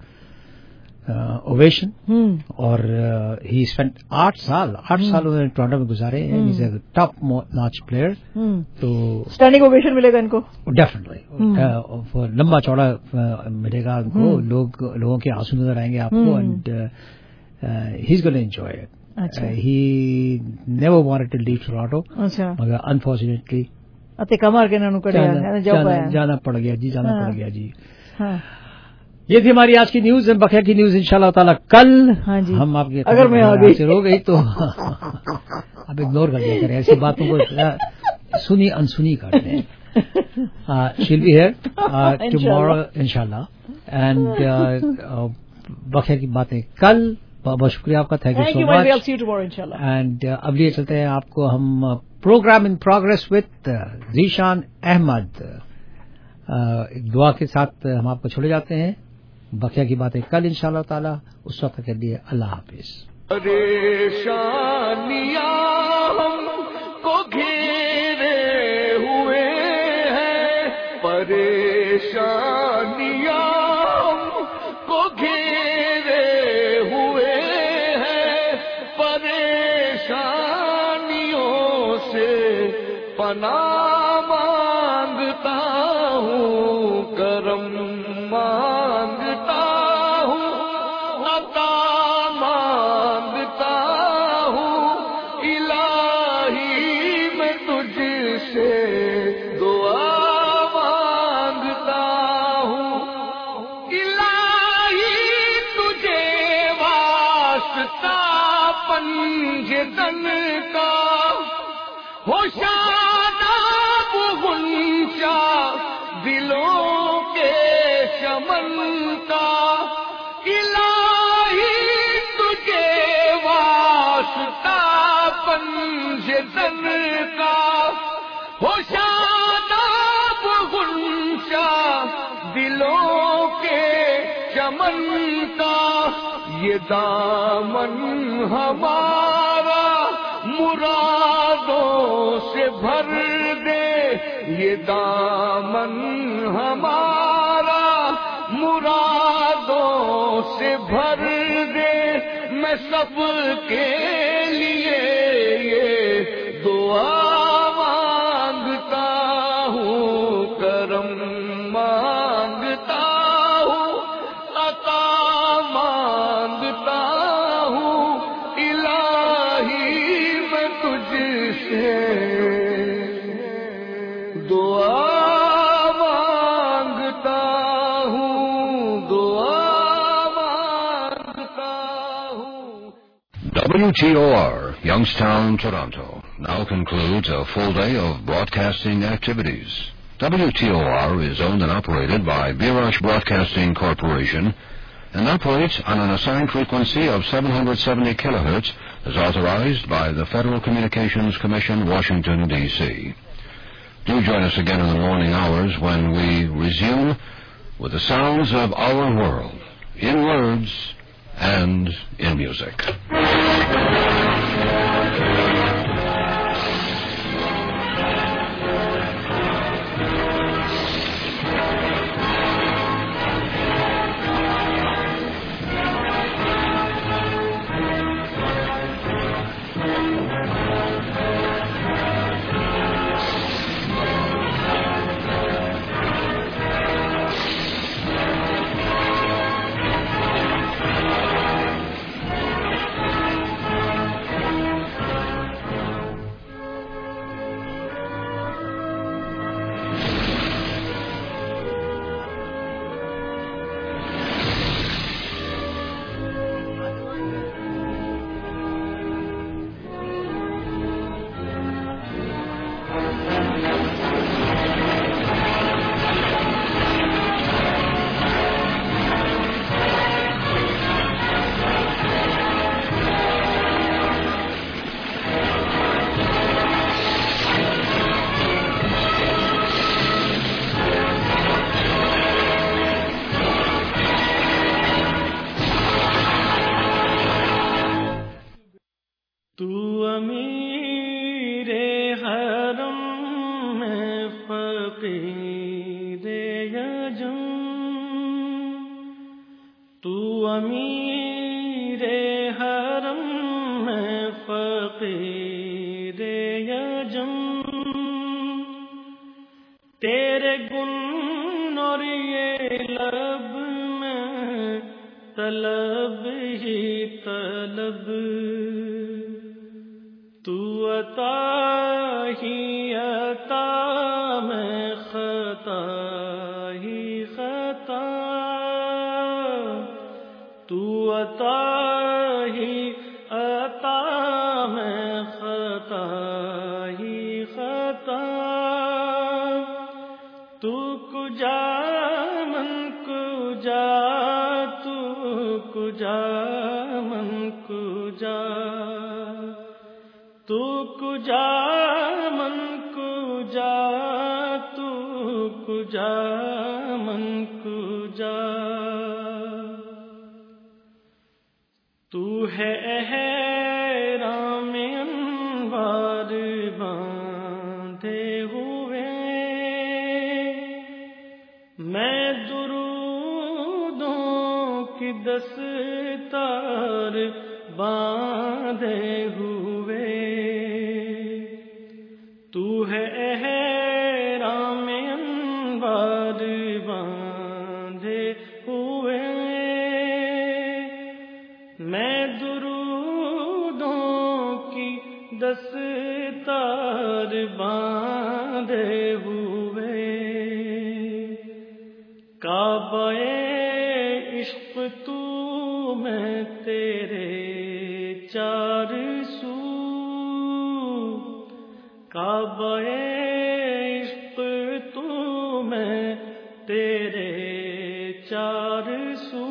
ovation. اور ہی اسپینڈ 8 سال انہوں نے ٹورانٹو میں گزارے ہیں. He is a top notch player. تو اسٹینڈنگ اوویشن ملے گا ان کو ڈیفینیٹلی لمبا چوڑا ملے گا ان کو. لوگوں کے آنسو نظر آئیں گے آپ کو and he is gonna enjoy it. He never wanted to leave Toronto مگر انفارچونیٹلی جانا پڑ گیا جی. یہ تھی ہماری آج کی نیوز. بقیہ کی نیوز انشاءاللہ تعالی کل ہم آپ کے اگر میں حاضر ہو گئی تو آپ اگنور کر دیا کریں ایسی باتوں کو سنی انسنی کرتے ہیں. شیل بی ہیئر ٹمارو انشاءاللہ اینڈ بقیہ کی باتیں کل. بہت شکریہ آپ کا. Thank you so much. And اب لیے چلتے ہیں آپ کو ہم program in progress with Zeeshan Ahmed. ایک دعا کے ساتھ ہم آپ کو چھوڑے جاتے ہیں. بقیہ کی باتیں کل انشاءاللہ تعالی. اس وقت کے لیے اللہ حافظ. پریشانیاں ہم کو گھیرے ہوئے ہیں پریشانیاں ہم کو گھیرے ہوئے ہیں پریشانیوں سے پناہ مانگتا ہوں کرم مانگتا ہوں عطا مانگتا ہوں الہی میں تجھ سے دعا مانگتا ہوں الہی تجھے واسطہ پنجدن کا ہو شاداب غنچہ دلوں کے چمن کا الہی تجھے واسطہ پنجدن کا ہو شاداب غنچہ دلوں کے چمن کا یہ دامن ہمارا مرادوں سے بھر دے یہ دامن ہمارا مرادوں سے بھر دے میں سب کے لیے یہ دعا مانگتا ہوں کرم مانگتا ہوں عطا مانگتا ہوں الہی میں تجھ سے دعا مانگتا ہوں دعا مانگتا ہوں. WTOR, Youngstown, Toronto, now concludes a full day of broadcasting activities. WTOR is owned and operated by Birash Broadcasting Corporation and operates on an assigned frequency of 770 kilohertz as authorized by the Federal Communications Commission, Washington, D.C. Do join us again in the morning hours when we resume with the sounds of our world, in words and in music. تیرے گن اور یہ لب میں طلب ہی طلب، تو عطا ہی عطا میں خطا ہی خطا، تو عطا ہی عطا میں خطا ہی خطا، تو کجا من کجا، تو کجا من کجا، تو کجا من کجا، تو کجا من کجا، تو ہے احرام انوار باندھے ہوئے، میں درودوں کی دستار باندھے ہوئے، تو ہے احرام انوار باندھے ہوئے، میں درودوں کی دستار باندھے ہوئے، کعبہ عشق تو میں تیرے چار سو، کعبہ عشق تو میں تیرے چار سو،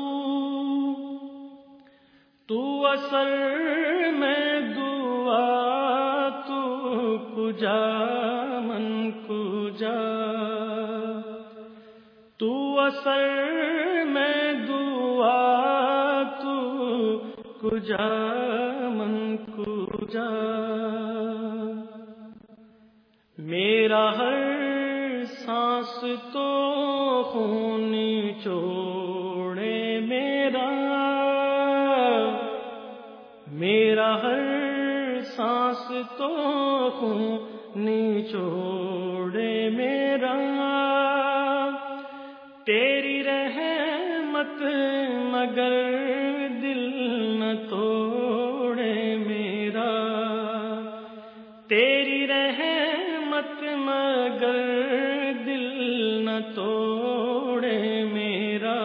تو اثر میں دعا، تو کجا من کجا، تو اثر میں دعا، تو کجا من کجا، میرا ہر سانس تو خون چوڑے میرا، میرا ہر سانس تو خون چوڑے میرا، تیری رحمت مگر دل نہ توڑے میرا، تیری رحمت مگر دل نہ توڑے میرا،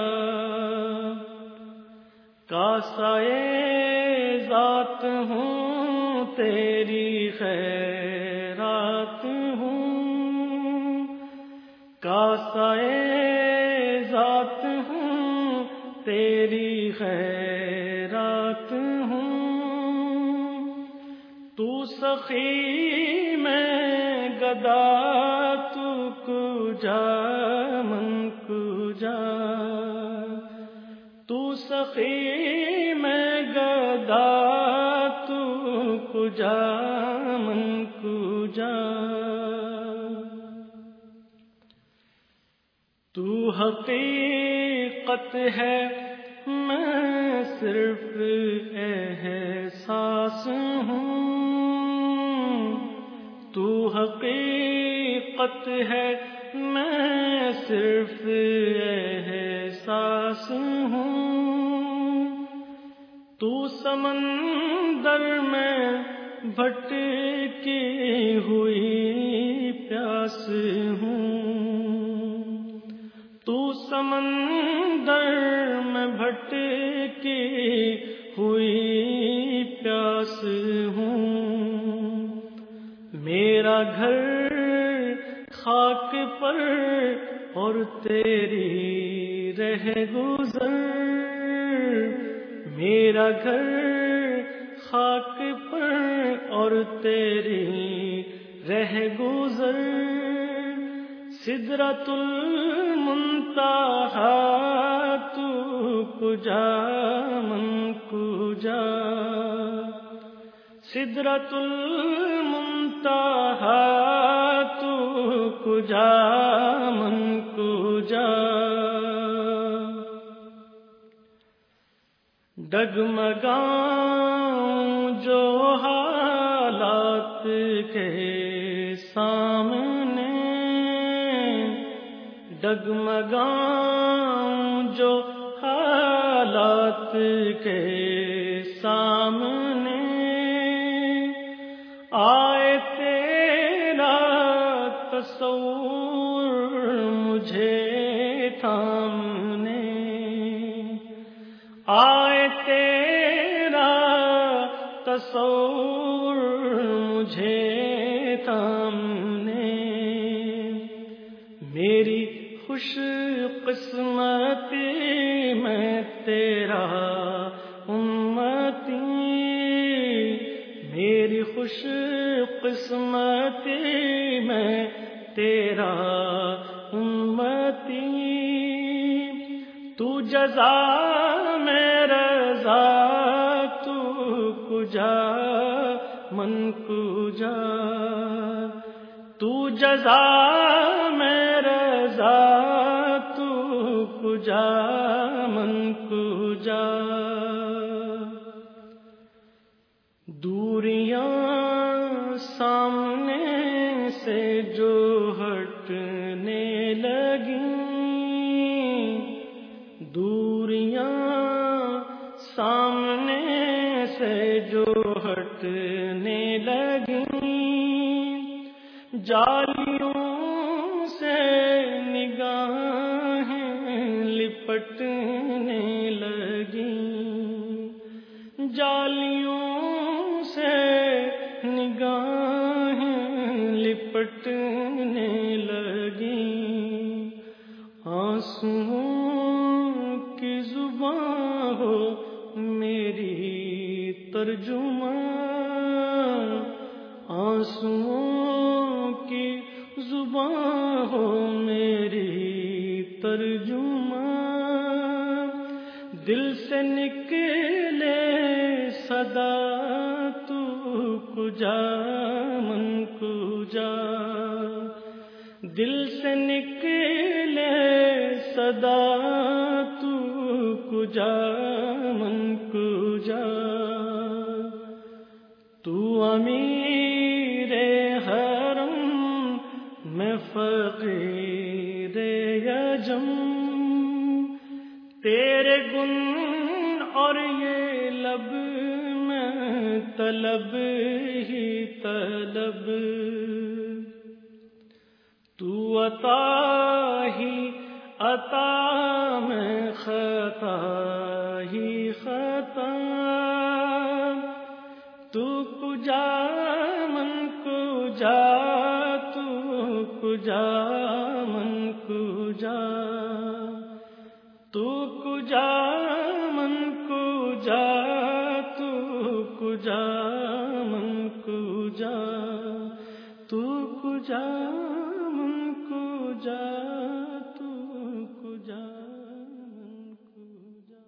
کاسائے ذات ہوں تیری خیرات ہوں، کاسائے ذات ہوں تیری خیرات ہوں، تو سخی میں گدا تو کجا من کجا، تو سخی میں گدا تو کجا من کجا، تو حقیقت ہے میں صرف احساس ہوں، تو حقیقت ہے میں صرف احساس ہوں، تو سمندر میں بھٹکی ہوئی پیاس ہوں، تو سمندر میں بھٹکی ہوئی پیاس ہوں، میرا گھر خاک پر اور تیری رہ گزر، میرا گھر خاک پر اور تیری رہ گزر، سدرۃ المنتہا تو کجا من کجا، سدرۃ المنتہا تو کجا من کجا، ڈگمگاؤں جو حالات کے سامنے، ڈگمگاؤں جو حالات کے سامنے، آئے تیرا تصور مجھے تھامنے، آئے تیرا تصور مجھے تھامنے، میری خوش قسمتی میں تیرا امتی، میری خوش قسمتی میں تیرا امتی، تو جزا میں رضا تو کجا من کجا، تو جزا میں رضا تو کجا من کجا، دوریاں سامنے سے جو ہٹنے لگیں، دوریاں سامنے سے جو ہٹنے لگیں، جالیوں سے نگاہیں لپٹنے لگیں، جالیوں سے نگاہیں لپٹنے لگیں، آنسوؤں کی زباں ہو میری ترجمان، آنسوؤں کی زباں ہو میری ترجمان، دل سے نکلے صدا تو کجا من کجا، دل سے نکلے صدا تو کجا من کجا، تو امیر حرم میں فقیر عجم، تیرے گن اور یہ لب میں طلب ہی طلب، تو عطا ہی عطا میں خطا ہی خطا، تو کجا من کجا، تو کجا من کجا۔ کجا من کجا تو کجا من کجا تو کجا من کجا.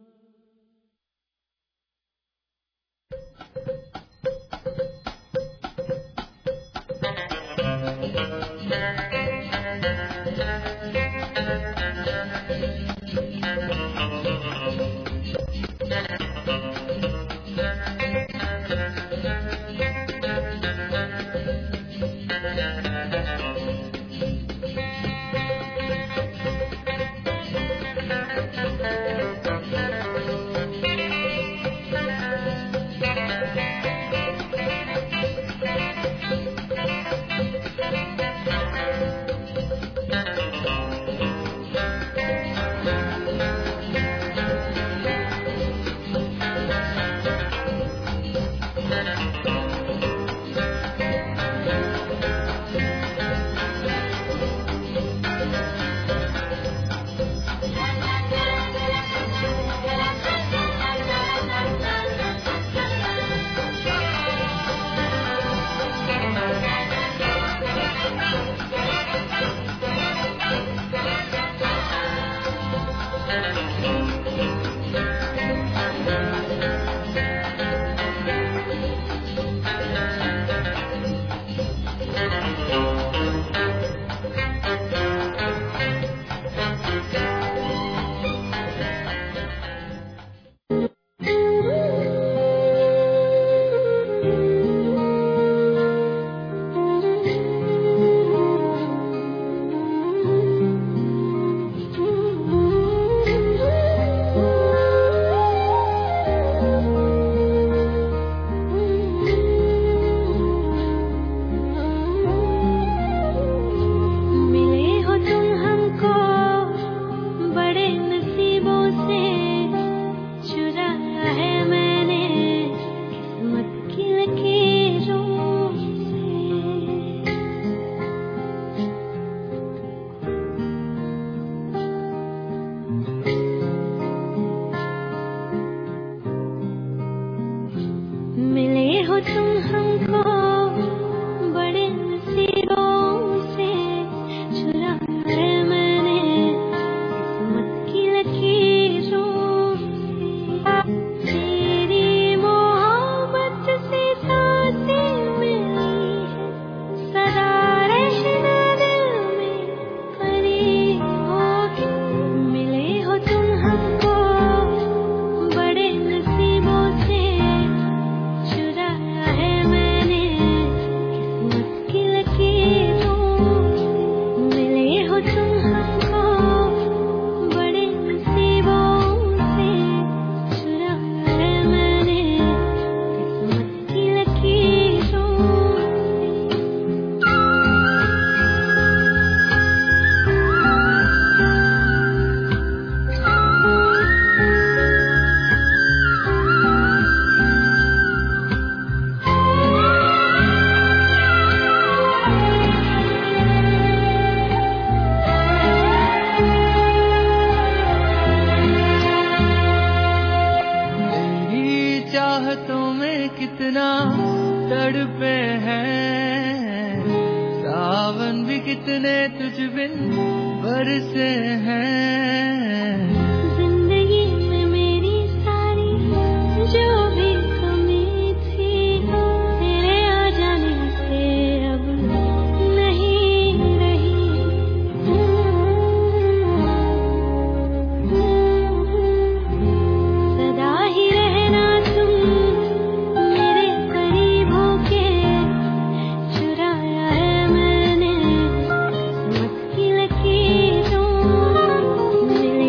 میرے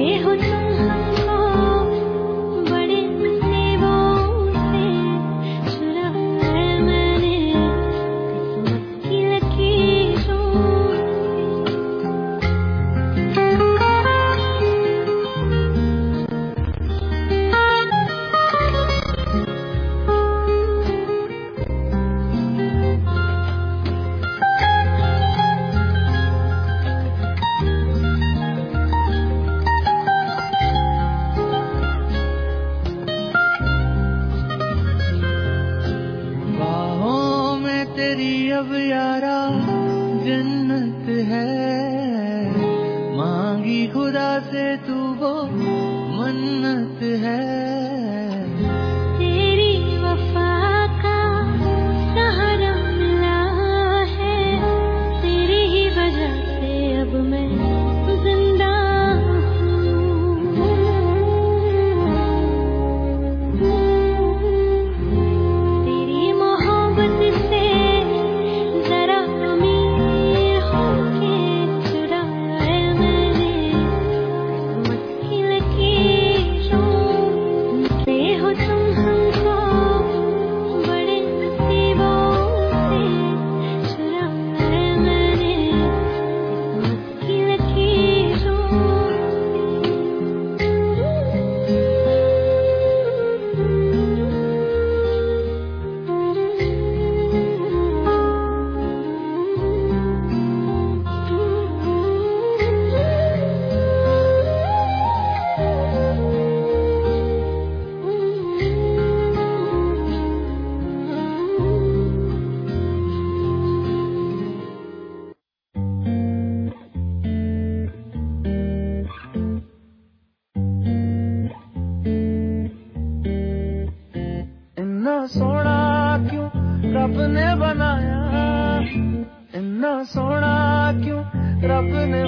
تیری اب یارا جنت ہے، مانگی خدا سے تو وہ منت ہے. تیری وفا کا سہارا ملا ہے، تیری ہی وجہ سے اب میں زندہ سونا کیوں رب نے بنایا، اتنا سونا کیوں رب نے